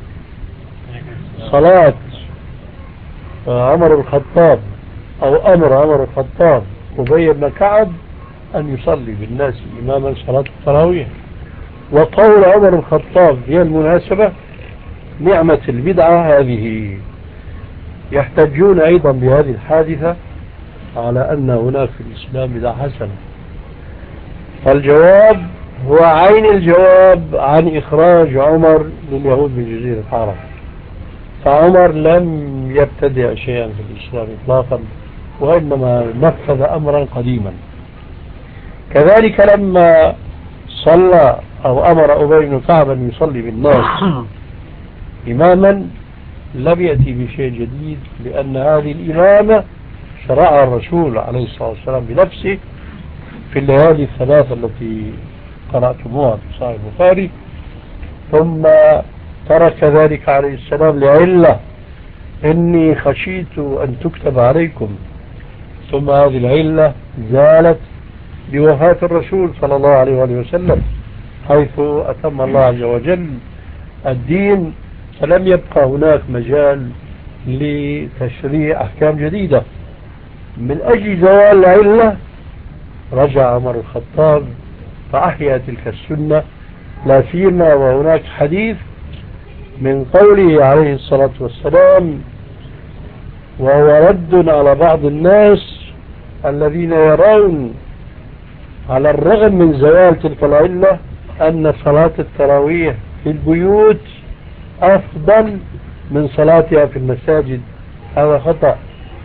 صلاة عمر الخطاب أو أمر عمر الخطاب أبي بن كعب أن يصلي بالناس إماما صلاة التراويح، وقول عمر الخطاب هي المناسبة نعمة البدعة هذه. يحتجون أيضا بهذه الحادثة على أن هناك في الإسلام بدعة حسنة. فالجواب هو عين الجواب عن إخراج عمر لليهود من جزيرة العرب. فعمر لم يبتدع شيئا في الإسلام إطلاقا، وإنما نفذ أمرا قديما. كذلك لما صلى أو أمر أبي بن كعب أن يصلي بالناس إماما لم يأتي بشيء جديد، لأن هذه الإمامة شرعها الرسول عليه الصلاة والسلام بنفسه في الليالي الثلاثة التي قرأتموها في صحيح البخاري، ثم ترك ذلك عليه السلام لعلة إني خشيت أن تكتب عليكم، ثم هذه العلة زالت بوفاة الرسول صلى الله عليه وآله وسلم، حيث أتم الله عز وجل الدين، فلم يبقى هناك مجال لتشريع أحكام جديدة. من أجل زوال العلة رجع عمر الخطاب فأحيا تلك السنة، لا سيما وهناك حديث من قوله عليه الصلاة والسلام، وهو رد على بعض الناس الذين يرون على الرغم من زوال تلك العلة أن صلاة التراويح في البيوت أفضل من صلاتها في المساجد. هذا خطأ،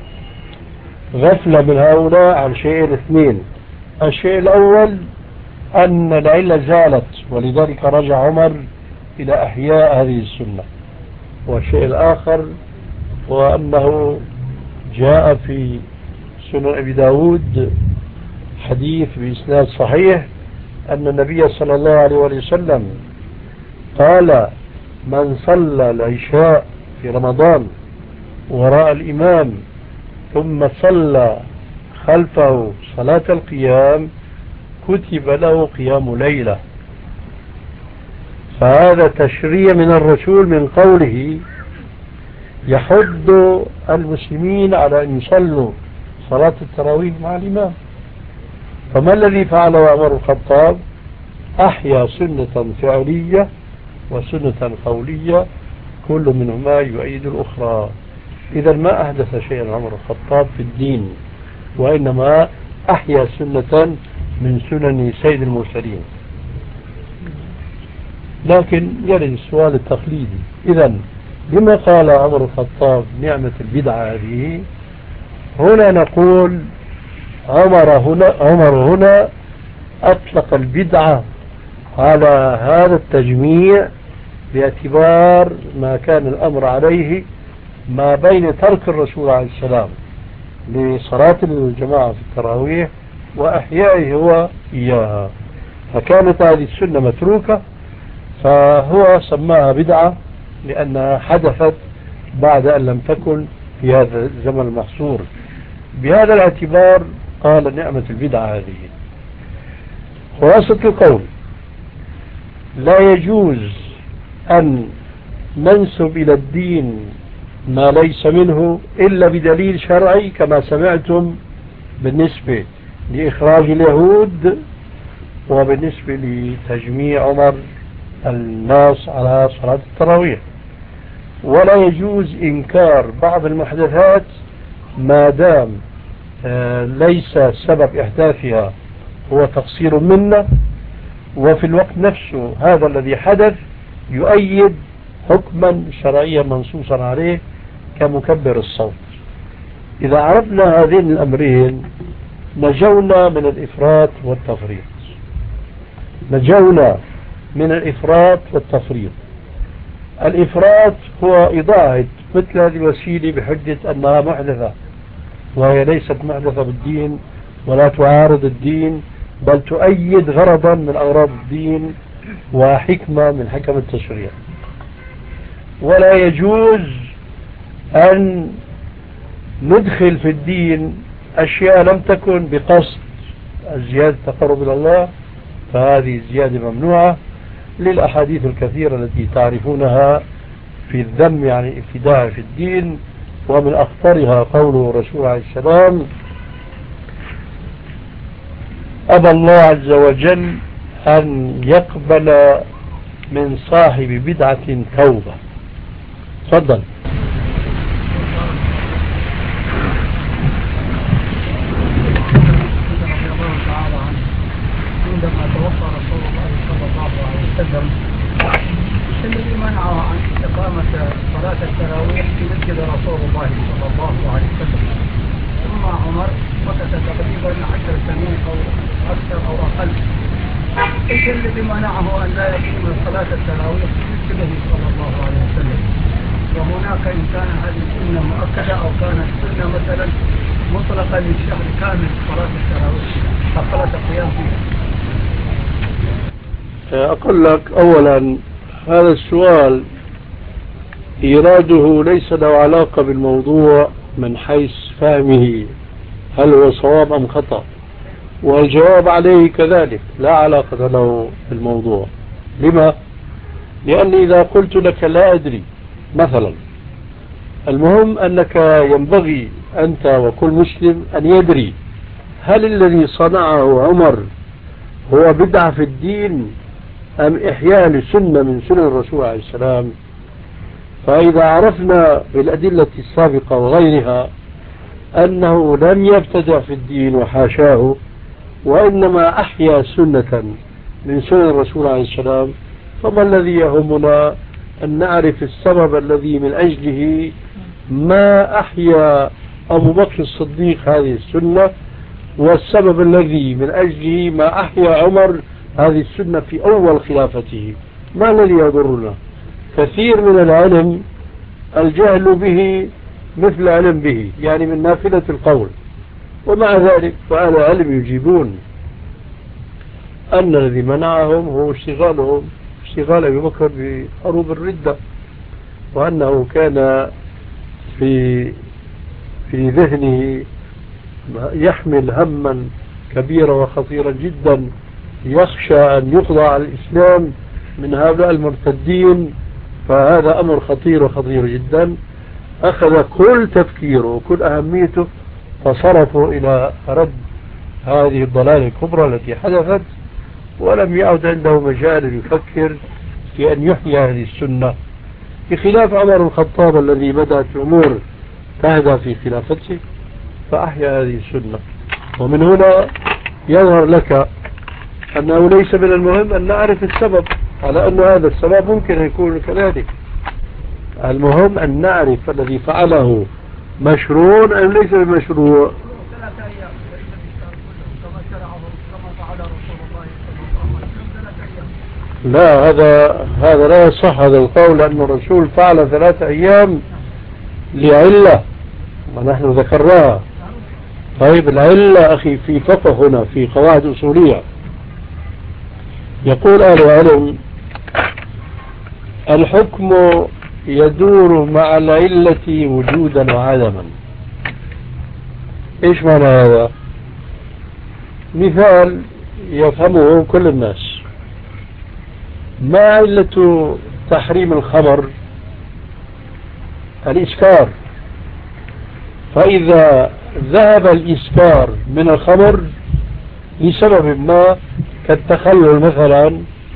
غفلة من هؤلاء عن شيئين اثنين. الشيء الأول أن العلة زالت ولذلك رجع عمر إلى أحياء هذه السنة، والشيء الآخر هو أنه جاء في سنن أبي داود حديث بإسناد صحيح أن النبي صلى الله عليه وسلم قال: من صلى العشاء في رمضان وراء الإمام ثم صلى خلفه صلاة القيام كتب له قيام ليلة. فهذا تشريع من الرسول من قوله يحض المسلمين على أن يصلوا صلاة التراويح مع الإمام. فما الذي فعله عمر الخطاب؟ أحيا سنة فعلية وسنة قولية كل منهما يؤيد الأخرى. إذا ما أحدث شيئا عمر الخطاب في الدين، وإنما أحيا سنة من سنن سيد المرسلين. لكن يرد السؤال التقليدي: إذا لما قال عمر الخطاب نعمة البدعة هذه؟ هنا نقول عمر هنا أطلق البدعة على هذا التجميع باعتبار ما كان الأمر عليه ما بين ترك الرسول عليه السلام لصلاة الجماعة في التراويح وأحيائه هو إياها، فكانت هذه السنة متروكة، فهو سماها بدعة لأنها حدثت بعد أن لم تكن في هذا الزمن المحصور. بهذا الاعتبار قال نعمة البدعة هذه. خلاصة القول: لا يجوز أن ننسب إلى الدين ما ليس منه إلا بدليل شرعي كما سمعتم بالنسبة لإخراج اليهود وبالنسبة لتجميع عمر الناس على صلاة التراويح. ولا يجوز إنكار بعض المحدثات ما دام ليس سبب إحداثها هو تقصير منا، وفي الوقت نفسه هذا الذي حدث يؤيد حكما شرعيا منصوصا عليه كمكبر الصوت. إذا عرفنا هذين الأمرين نجونا من الإفراط والتفريط. نجونا من الإفراط والتفريط. الإفراط هو إضاعة مثل هذه الوسيلة بحجة أنها محدثة، وهي ليست محدثة بالدين ولا تعارض الدين، بل تؤيد غرضا من أغراض الدين وحكمة من حكم التشريع. ولا يجوز أن ندخل في الدين أشياء لم تكن بقصد الزيادة التقرب إلى الله، فهذه الزيادة ممنوعة للأحاديث الكثيرة التي تعرفونها في الذم عن الابتداع في الدين. ومن أخطرها قوله الرسول عليه السلام: أبى الله عز وجل أن يقبل من صاحب بدعة توبة. تفضل. عندما توفى رسول الله صلى الله عليه وسلم الذي منعه عن إقامة صلاة التراويح في مسجد رسول الله صلى الله عليه وسلم، ثم عمر مكث تقريبا 10 سنين أو أكثر أو أقل. ايش الذي منعه أن لا يقيم صلاة التراويح في مسجده صلى الله عليه وسلم؟ وهناك إن كان هذه السنة مؤكدة أو كانت سنة مثلا مطلقة للشهر كامل صلاة التراويح فصلاة القيام فيها. أقول لك أولا هذا السؤال إيراده ليس له علاقة بالموضوع من حيث فهمه هل هو صواب أم خطأ، والجواب عليه كذلك لا علاقة له بالموضوع. لما؟ لأني إذا قلت لك لا أدري مثلا، المهم أنك ينبغي أنت وكل مسلم أن يدري هل الذي صنعه عمر هو بدعة في الدين أم إحياء لسنة من سنن الرسول عليه السلام. فإذا عرفنا بالأدلة السابقة وغيرها أنه لم يبتدع في الدين وحاشاه، وإنما أحيا سنة من سنن الرسول عليه السلام، فما الذي يهمنا أن نعرف السبب الذي من أجله ما أحيا أبو بكر الصديق هذه السنة، والسبب الذي من أجله ما أحيا عمر هذه السنة في أول خلافته. ما الذي يضرنا؟ كثير من العلم الجهل به مثل علم به، يعني من نافلة القول. ومع ذلك فأهل العلم يجيبون أن الذي منعهم هو اشتغال أبي بكر بحروب الردة، وأنه كان في ذهنه يحمل هما كبيرا وخطيرا جدا، يخشى أن يقضى على الإسلام من هؤلاء المرتدين. فهذا أمر خطير وخطير جدا. أخذ كل تفكيره وكل أهميته فصرفوا إلى رد هذه الضلالة الكبرى التي حدثت، ولم يعد عنده مجال يفكر في أن يحيي هذه السنة، بخلاف عمر الخطاب الذي بدأت الأمور تهدى في خلافته فأحيا هذه السنة. ومن هنا يظهر لك أنه ليس من المهم أن نعرف السبب، على أن هذا السبب ممكن أن يكون كذلك. المهم أن نعرف الذي فعله مشروع أم ليس بمشروع. لا، هذا لا يصح هذا القول، لأن الرسول فعل 3 أيام لعلة ونحن ذكرناها. طيب العلة أخي في فقه هنا في قواعد أصولية، يقول أهل العلم الحكم يدور مع العلة وجودا وعدما. إيش معنى هذا؟ مثال يفهمه كل الناس. ما علة تحريم الخمر؟ الإسكار. فإذا ذهب الإسكار من الخمر لسبب ما كالتخلل مثلا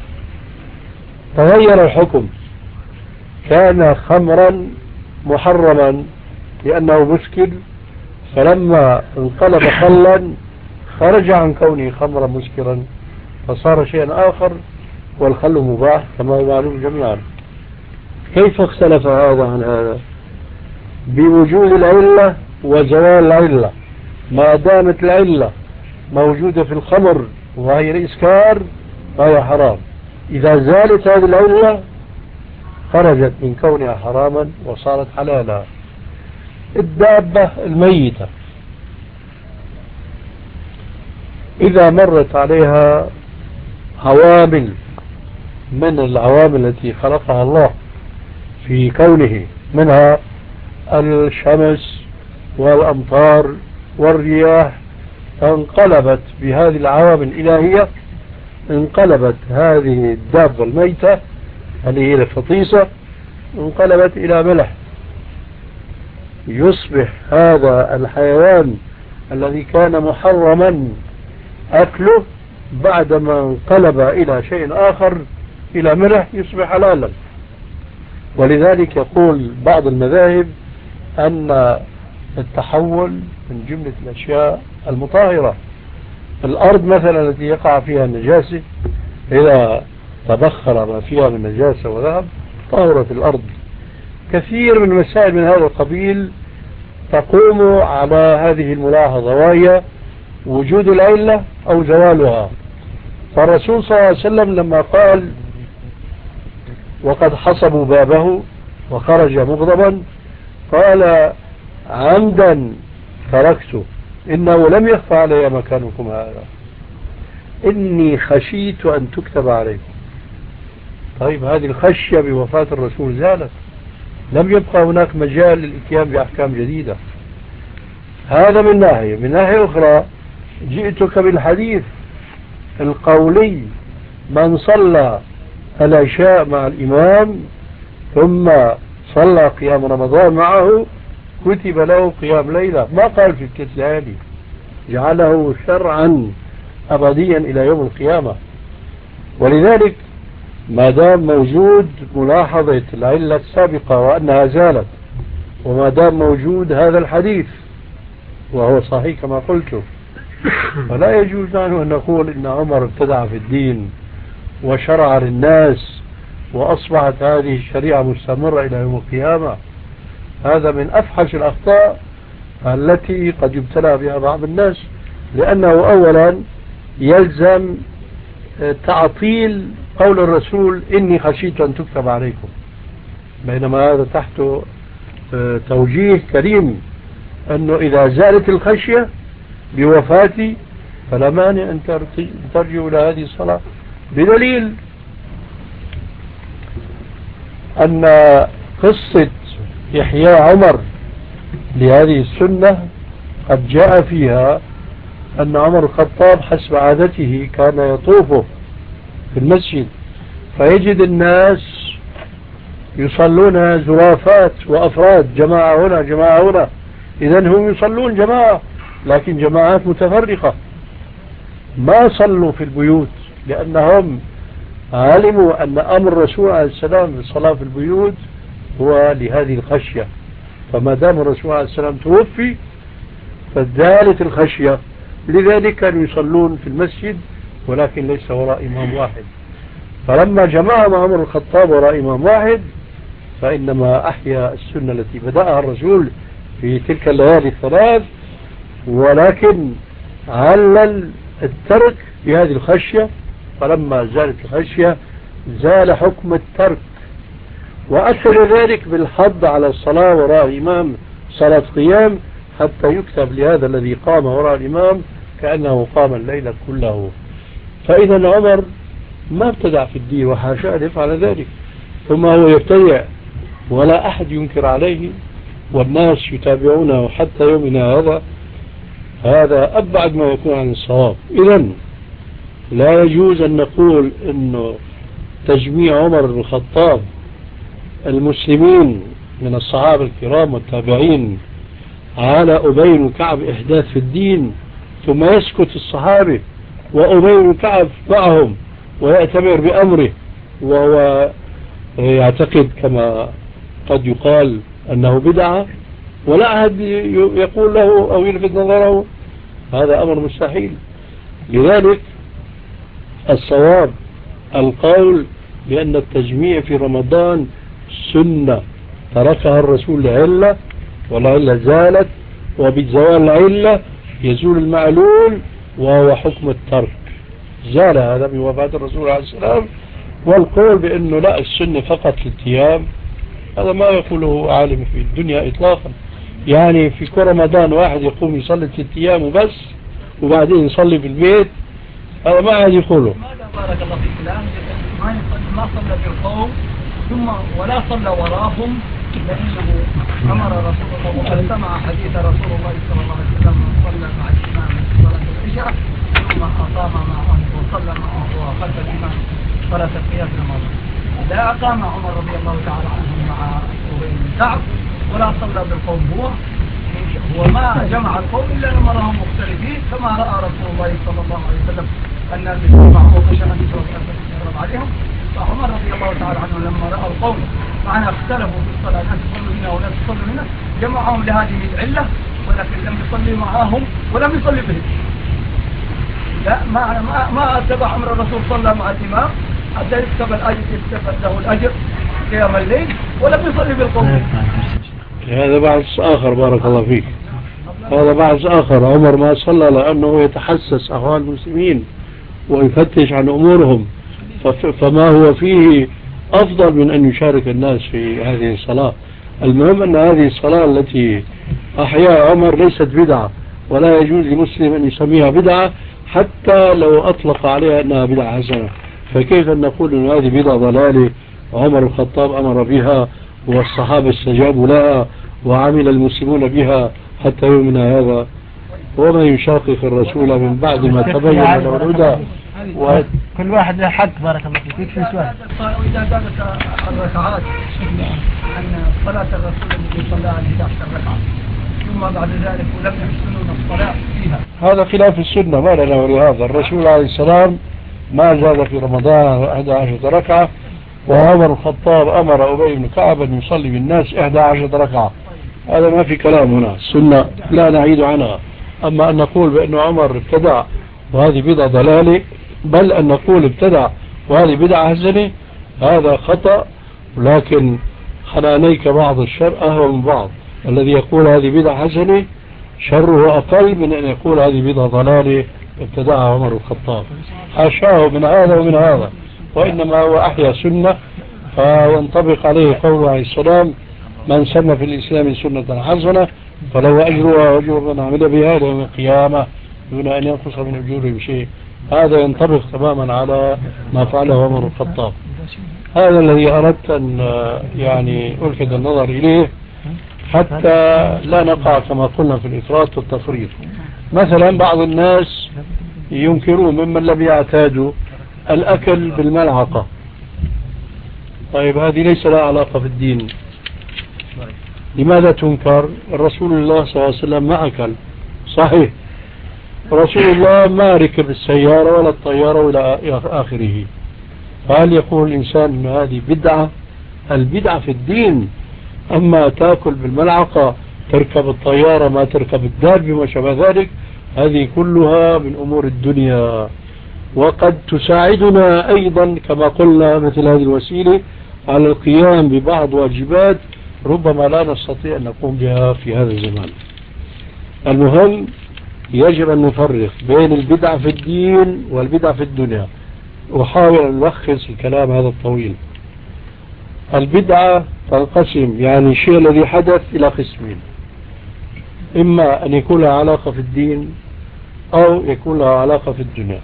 تغير الحكم، كان خمرا محرما لأنه مسكر، فلما انقلب خلا خرج عن كونه خمرا مسكرا فصار شيئا آخر، والخل مباح كما هو معلوم جميعا. كيف اختلف هذا عن هذا؟ بوجود العلة وزوال العلة. ما دامت العلة موجودة في الخمر وهي الإسكار فهي حرام. إذا زالت هذه العلة خرجت من كونها حراما وصارت حلالا. الدابة الميتة إذا مرت عليها عوامل من العوامل التي خلقها الله في كونه، منها الشمس والأمطار والرياح، انقلبت بهذه العوامل الإلهية، انقلبت هذه الدابة الميتة اللي هي الفطيسة، انقلبت إلى ملح، يصبح هذا الحيوان الذي كان محرما أكله بعدما انقلب إلى شيء آخر إلى ملح يصبح حلالا. ولذلك يقول بعض المذاهب أن التحول من جملة الأشياء المطهرة. الأرض مثلا التي يقع فيها النجاسة إذا تبخر ما فيها من نجاسة وذهب طهرت الأرض. كثير من المسائل من هذا القبيل تقوم على هذه الملاحظة، وهي وجود العلة أو زوالها. فالرسول صلى الله عليه وسلم لما قال وقد حصبوا بابه وخرج مغضبا قال عمدا تركته إنه لم يخفى علي مكانكم هذا إني خشيت أن تكتب عليكم. طيب هذه الخشية بوفاة الرسول زالت، لم يبقى هناك مجال للإتيان بأحكام جديدة. هذا من ناحية. من ناحية أخرى جئتك بالحديث القولي من صلى العشاء مع الإمام ثم صلى قيام رمضان معه كتب له قيام ليلة، ما قال في الكتلاني، جعله شرعا أبديا إلى يوم القيامة. ولذلك ما دام موجود ملاحظة العلة السابقة وأنها زالت، وما دام موجود هذا الحديث وهو صحيح كما قلت، فلا يجوز عنه أن نقول إن عمر ابتدع في الدين وشرع للناس وأصبحت هذه الشريعة مستمرة إلى يوم القيامة. هذا من أفحش الأخطاء التي قد يبتلى بها بعض الناس، لأنه أولا يلزم تعطيل قول الرسول إني خشيت أن تكتب عليكم، بينما هذا تحت توجيه كريم أنه إذا زالت الخشية بوفاتي فلا مانع أن ترجعوا إلى هذه الصلاة، بدليل أن قصة إحياء عمر لهذه السنة قد جاء فيها أن عمر الخطاب حسب عادته كان يطوف في المسجد فيجد الناس يصلون زرافات وأفراد، جماعة هنا جماعة هنا، إذن هم يصلون جماعة لكن جماعات متفرقة، ما صلوا في البيوت لأنهم علموا أن أمر الرسول عليه السلام بالصلاة في البيوت هو لهذه الخشية. فما دام الرسول عليه السلام توفي فزالت الخشية، لذلك كانوا يصلون في المسجد ولكن ليس وراء إمام واحد. فلما جمعهم عمر الخطاب وراء إمام واحد فإنما أحيا السنة التي بدأها الرسول في تلك الليالي الثلاث، ولكن علل الترك بهذه الخشية. فلما زالت الخشية زال حكم الترك، وأكثر ذلك بالحض على الصلاة وراء الإمام صلاة قيام حتى يكتب لهذا الذي قام وراء الإمام كأنه قام الليل كله. فإذا عمر ما ابتدع في الدين وحاشا أن يفعل ذلك، ثم هو يبتدع ولا أحد ينكر عليه والناس يتابعونه حتى يومنا هذا. هذا أبعد ما يكون عن الصواب. إذن لا يجوز أن نقول أنه تجميع عمر بن الخطاب المسلمين من الصحابة الكرام والتابعين على أبي بن كعب إحداث في الدين ثم يسكت الصحابة وأبي بن كعب معهم ويأتمر بأمره وهو يعتقد كما قد يقال أنه بدعة ولا أحد يقول له أو يلفت نظره، هذا أمر مستحيل. لذلك الصواب القول بأن التجميع في رمضان سنة تركها الرسول لعلة والعلة زالت، وبزوال العلة يزول المعلول وهو حكم الترك، زال هذا بوفاة الرسول عليه السلام. والقول بأنه لا السنة فقط الاتيام هذا ما يقوله عالم في الدنيا إطلاقا. يعني في كل رمضان واحد يقوم يصلي 3 أيام وبس وبعدين يصلي في البيت، هذا ما عاد يقوله. ماذا بارك الله فيك الآن ما صلى بالقوم ثم ولا صلى وراهم، لأنه أمر رسول الله وقد سمع حديث رسول الله صلى الله عليه وسلم من صلى مع الإمام صلاة العشاء ثم أقام معه وصلى معه وخلف الإمام صلاة القيام الماضي. لا أقام عمر رضي الله تعالى عنه مع أبي بن كعب ولا صلى بالقوم، هو ما جمع القوم إلا لما رأهم مختلفين، كما رأى رسول الله صلى الله عليه وسلم الناس يجمعوا خشنة يضرب عليهم. فعمر رضي الله تعالى عنه لما رأى القوم معنا اختلفوا في الصلاة، ناس يصلوا هنا وناس يصلوا هنا، جمعهم لهذه العلة، ولكن لم يصلي معهم ولم يصلي بهم. لا ما اتبع أمر الرسول، صلى مع الإمام حتى يكتب له الأجر قيام الليل ولم يصلي بالقوم. هذا بحث آخر بارك الله فيك، هذا بحث آخر. عمر ما صلى لأنه يتحسس أحوال المسلمين ويفتش عن أمورهم، فما هو فيه أفضل من أن يشارك الناس في هذه الصلاة. المهم أن هذه الصلاة التي أحياها عمر ليست بدعة، ولا يجوز لمسلم أن يسميها بدعة حتى لو أطلق عليها أنها بدعة حسنة. فكيف أن نقول أن هذه بدعة ضلالة عمر الخطاب أمر بها والصحابة استجابوا لها وعمل المسلمون بها حتى يومنا هذا؟ وما يشاقق الرسول من بعد ما تبين له الهدى. كل واحد له حق بارك الله فيك. في سؤال وإذا زادت الركعات أن صلاة الرسول الذي صلى عليه 11 ركعة ثم بعد ذلك ولم يحسنون الصلاة فيها، هذا خلاف السنة، ما لنا ولهذا. الرسول عليه السلام ما زاد في رمضان 11 ركعة، وعمر الخطاب أمر أبي بن كعب أن يصلي بالناس 11 ركعة. هذا ما في كلام هنا، السنة لا نعيد عنها. أما أن نقول بأن عمر ابتدع وهذه بدعة ضلالة، بل أن نقول ابتدع وهذه بدعة حسنة، هذا خطأ. لكن حنانيك بعض الشر أهون من بعض. الذي يقول هذه بدعة حسنة شره أقل من أن يقول هذه بدعة ضلالة ابتدعها عمر الخطاب، حاشاه من هذا ومن هذا، وإنما هو أحيا سنة فينطبق عليه قوله عليه السلام: من سن في الإسلام سنة حسنة فلو أجرها وأجر من عمل بها يوم القيامة دون أن ينقص من أجورهم شيء. هذا ينطبق تماما على ما فعله عمر الخطاب. هذا الذي أردت أن يعني ألفت النظر إليه حتى لا نقع كما قلنا في الإفراط والتفريط. مثلا بعض الناس ينكرون ممن لم يعتادوا الأكل بالملعقة. طيب هذه ليس لها علاقة في الدين. لماذا تنكر؟ الرسول الله صلى الله عليه وسلم ما أكل، صحيح. رسول الله ما ركب السيارة ولا الطيارة ولا آخره. فهل يقول الإنسان أن هذه بدعة؟ البدعة في الدين. أما تأكل بالملعقة، تركب الطيارة، ما تركب الدابة وما شابه ذلك، هذه كلها من أمور الدنيا، وقد تساعدنا أيضا كما قلنا مثل هذه الوسيلة على القيام ببعض واجبات ربما لا نستطيع أن نقوم بها في هذا الزمان. المهم يجب أن نفرق بين البدعة في الدين والبدعة في الدنيا. أحاول أن ألخص الكلام هذا الطويل. البدعة تنقسم، يعني الشيء الذي حدث، إلى قسمين: إما أن يكون لها علاقة في الدين أو يكون لها علاقة في الدنيا.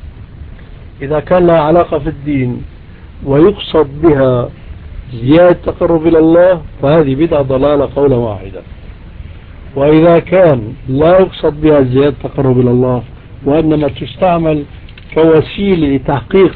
إذا كان لها علاقة في الدين ويقصد بها زيادة تقرب إلى الله فهذه بدعة ضلالة قولا واحدا. وإذا كان لا يقصد بها زيادة تقرب إلى الله وإنما تستعمل كوسيلة لتحقيق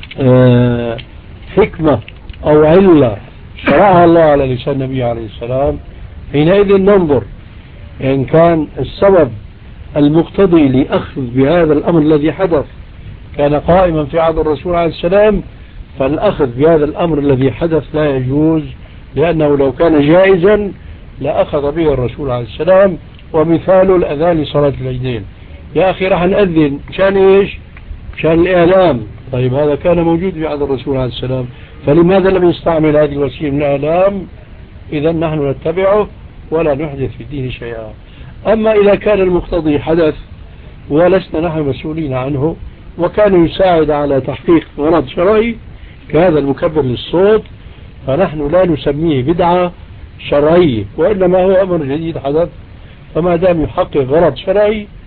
حكمة أو علة شرعها الله على لسان النبي عليه السلام، حينئذ ننظر إن كان السبب المقتضي لأخذ بهذا الأمر الذي حدث كان قائما في عهد الرسول عليه السلام، فالأخذ بهذا الأمر الذي حدث لا يجوز، لأنه لو كان جائزا لأخذ به الرسول عليه السلام. ومثاله الأذان لصلاة العيدين. يا أخي راح نأذن مشان إيش؟ مشان الإعلام. طيب هذا كان موجود في عهد الرسول عليه السلام، فلماذا لم يستعمل هذه الوسيلة من الإعلام؟ إذا نحن نتبعه ولا نحدث في الدين شيئا. أما إذا كان المقتضي حدث ولسنا نحن مسؤولين عنه وكان يساعد على تحقيق غرض شرعي كهذا المكبر للصوت، فنحن لا نسميه بدعة شرعية، وإنما هو أمر جديد حدث، فما دام يحقق غرض شرعي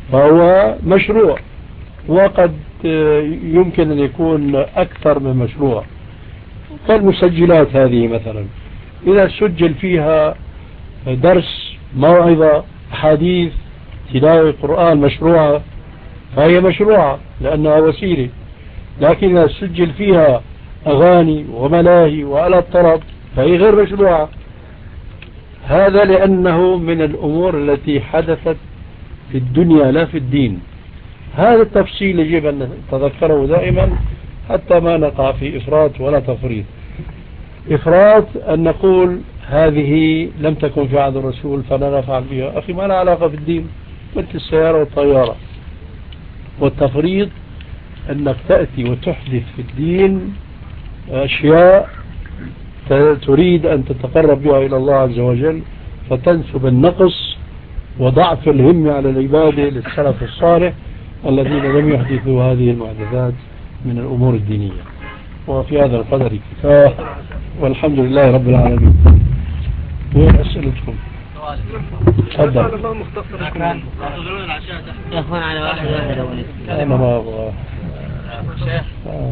فهو مشروع، وقد يمكن أن يكون أكثر من مشروع. كالمسجلات هذه مثلا، إذا سجل فيها درس، موعظة، حديث، تلاوة قرآن مشروعة، فهي مشروعة لأنها وسيلة. لكن إذا سجل فيها أغاني وملاهي وآلات طرب فهي غير مشروعة. هذا لأنه من الأمور التي حدثت في الدنيا لا في الدين. هذا التفصيل يجب أن نتذكره دائما حتى ما نقع في إفراط ولا تفريط. إفراط أن نقول هذه لم تكن في عهد الرسول فلا نفعل بها، أخي ما لها علاقة بالدين، مثل السيارة والطيارة. والتفريط أنك تأتي وتحدث في الدين أشياء تريد أن تتقرب بها إلى الله عز وجل، فتنسب النقص وضعف الهمة على العبادة للسلف الصالح الذين لم يحدثوا هذه المحدثات من الأمور الدينية. وفي هذا القدر كفاية، والحمد لله رب العالمين. وين أسئلتكم؟ تفضل. يا أخوان على واحد أنا ما أبغى. شيخ،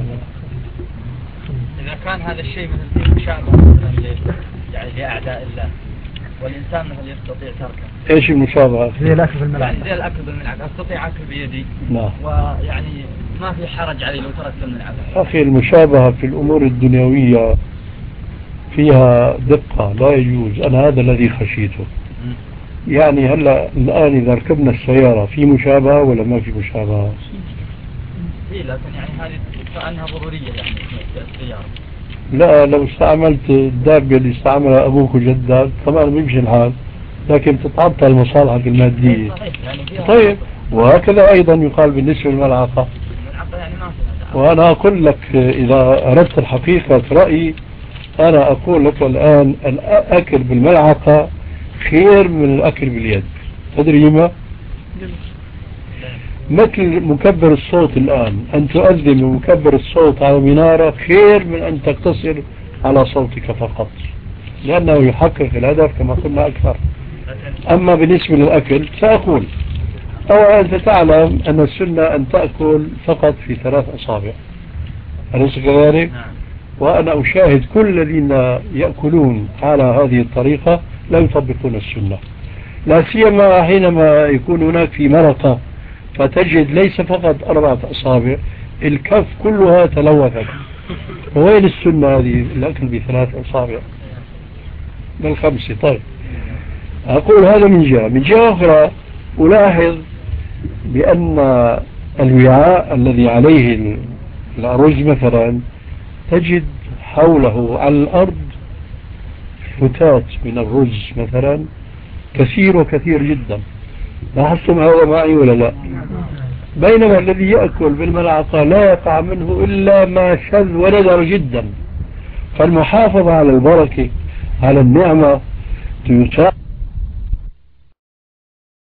إذا كان هذا الشيء مثل فيه مشابه يعني لأعداء الله، والإنسان مثل يستطيع تركه. إيش المشابهة؟ زي الأكل بالملعقة. يعني زي الأكل بالملعقة، أستطيع أكل بيدي. نعم. ويعني ما في حرج علي لو تركت الملعقة. أخي المشابهة في الأمور الدنيوية فيها دقة، لا يجوز. أنا هذا الذي خشيته. يعني هلا الآن إذا ركبنا السيارة في مشابهة ولا ما في مشابهة؟ إيه، لكن يعني هذه كأنها ضرورية يعني السيارة. لا، لو استعملت الدابة اللي استعملها أبوك وجدك كمان بيمشي الحال، لكن تتعطل مصالحك المادية. يعني طيب، وهكذا أيضا يقال بالنسبة للملعقة. يعني ما فيها. وأنا أقول لك إذا أردت الحقيقة رأيي، أنا أقول لك الآن الأكل بالملعقة خير من الأكل باليد. تدري ما؟ مثل مكبر الصوت الآن، أن تؤذن بمكبر الصوت على منارة خير من أن تقتصر على صوتك فقط، لأنه يحقق الهدف كما قلنا أكثر. أما بالنسبة للأكل سأقول، أولا أنت تعلم أن السنة أن تأكل فقط في 3 أصابع، أليس كذلك؟ وأنا أشاهد كل الذين يأكلون على هذه الطريقة لا يطبقون السنة، لا سيما حينما يكون هناك في مرقة فتجد ليس فقط 4 أصابع، الكف كلها تلوثت. وين السنة هذه الأكل ب3 أصابع بل 5؟ طيب، أقول هذا من جهة. من جهة أخرى ألاحظ بأن الوعاء الذي عليه الأرز مثلا تجد حوله على الأرض فتات من الرز مثلا كثير وكثير جدا. لاحظتم هذا معي ولا لا؟ بينما الذي يأكل بالملعقة لا يقع منه إلا ما شذ وندر جدا. فالمحافظة على البركة، على النعمة، تساعد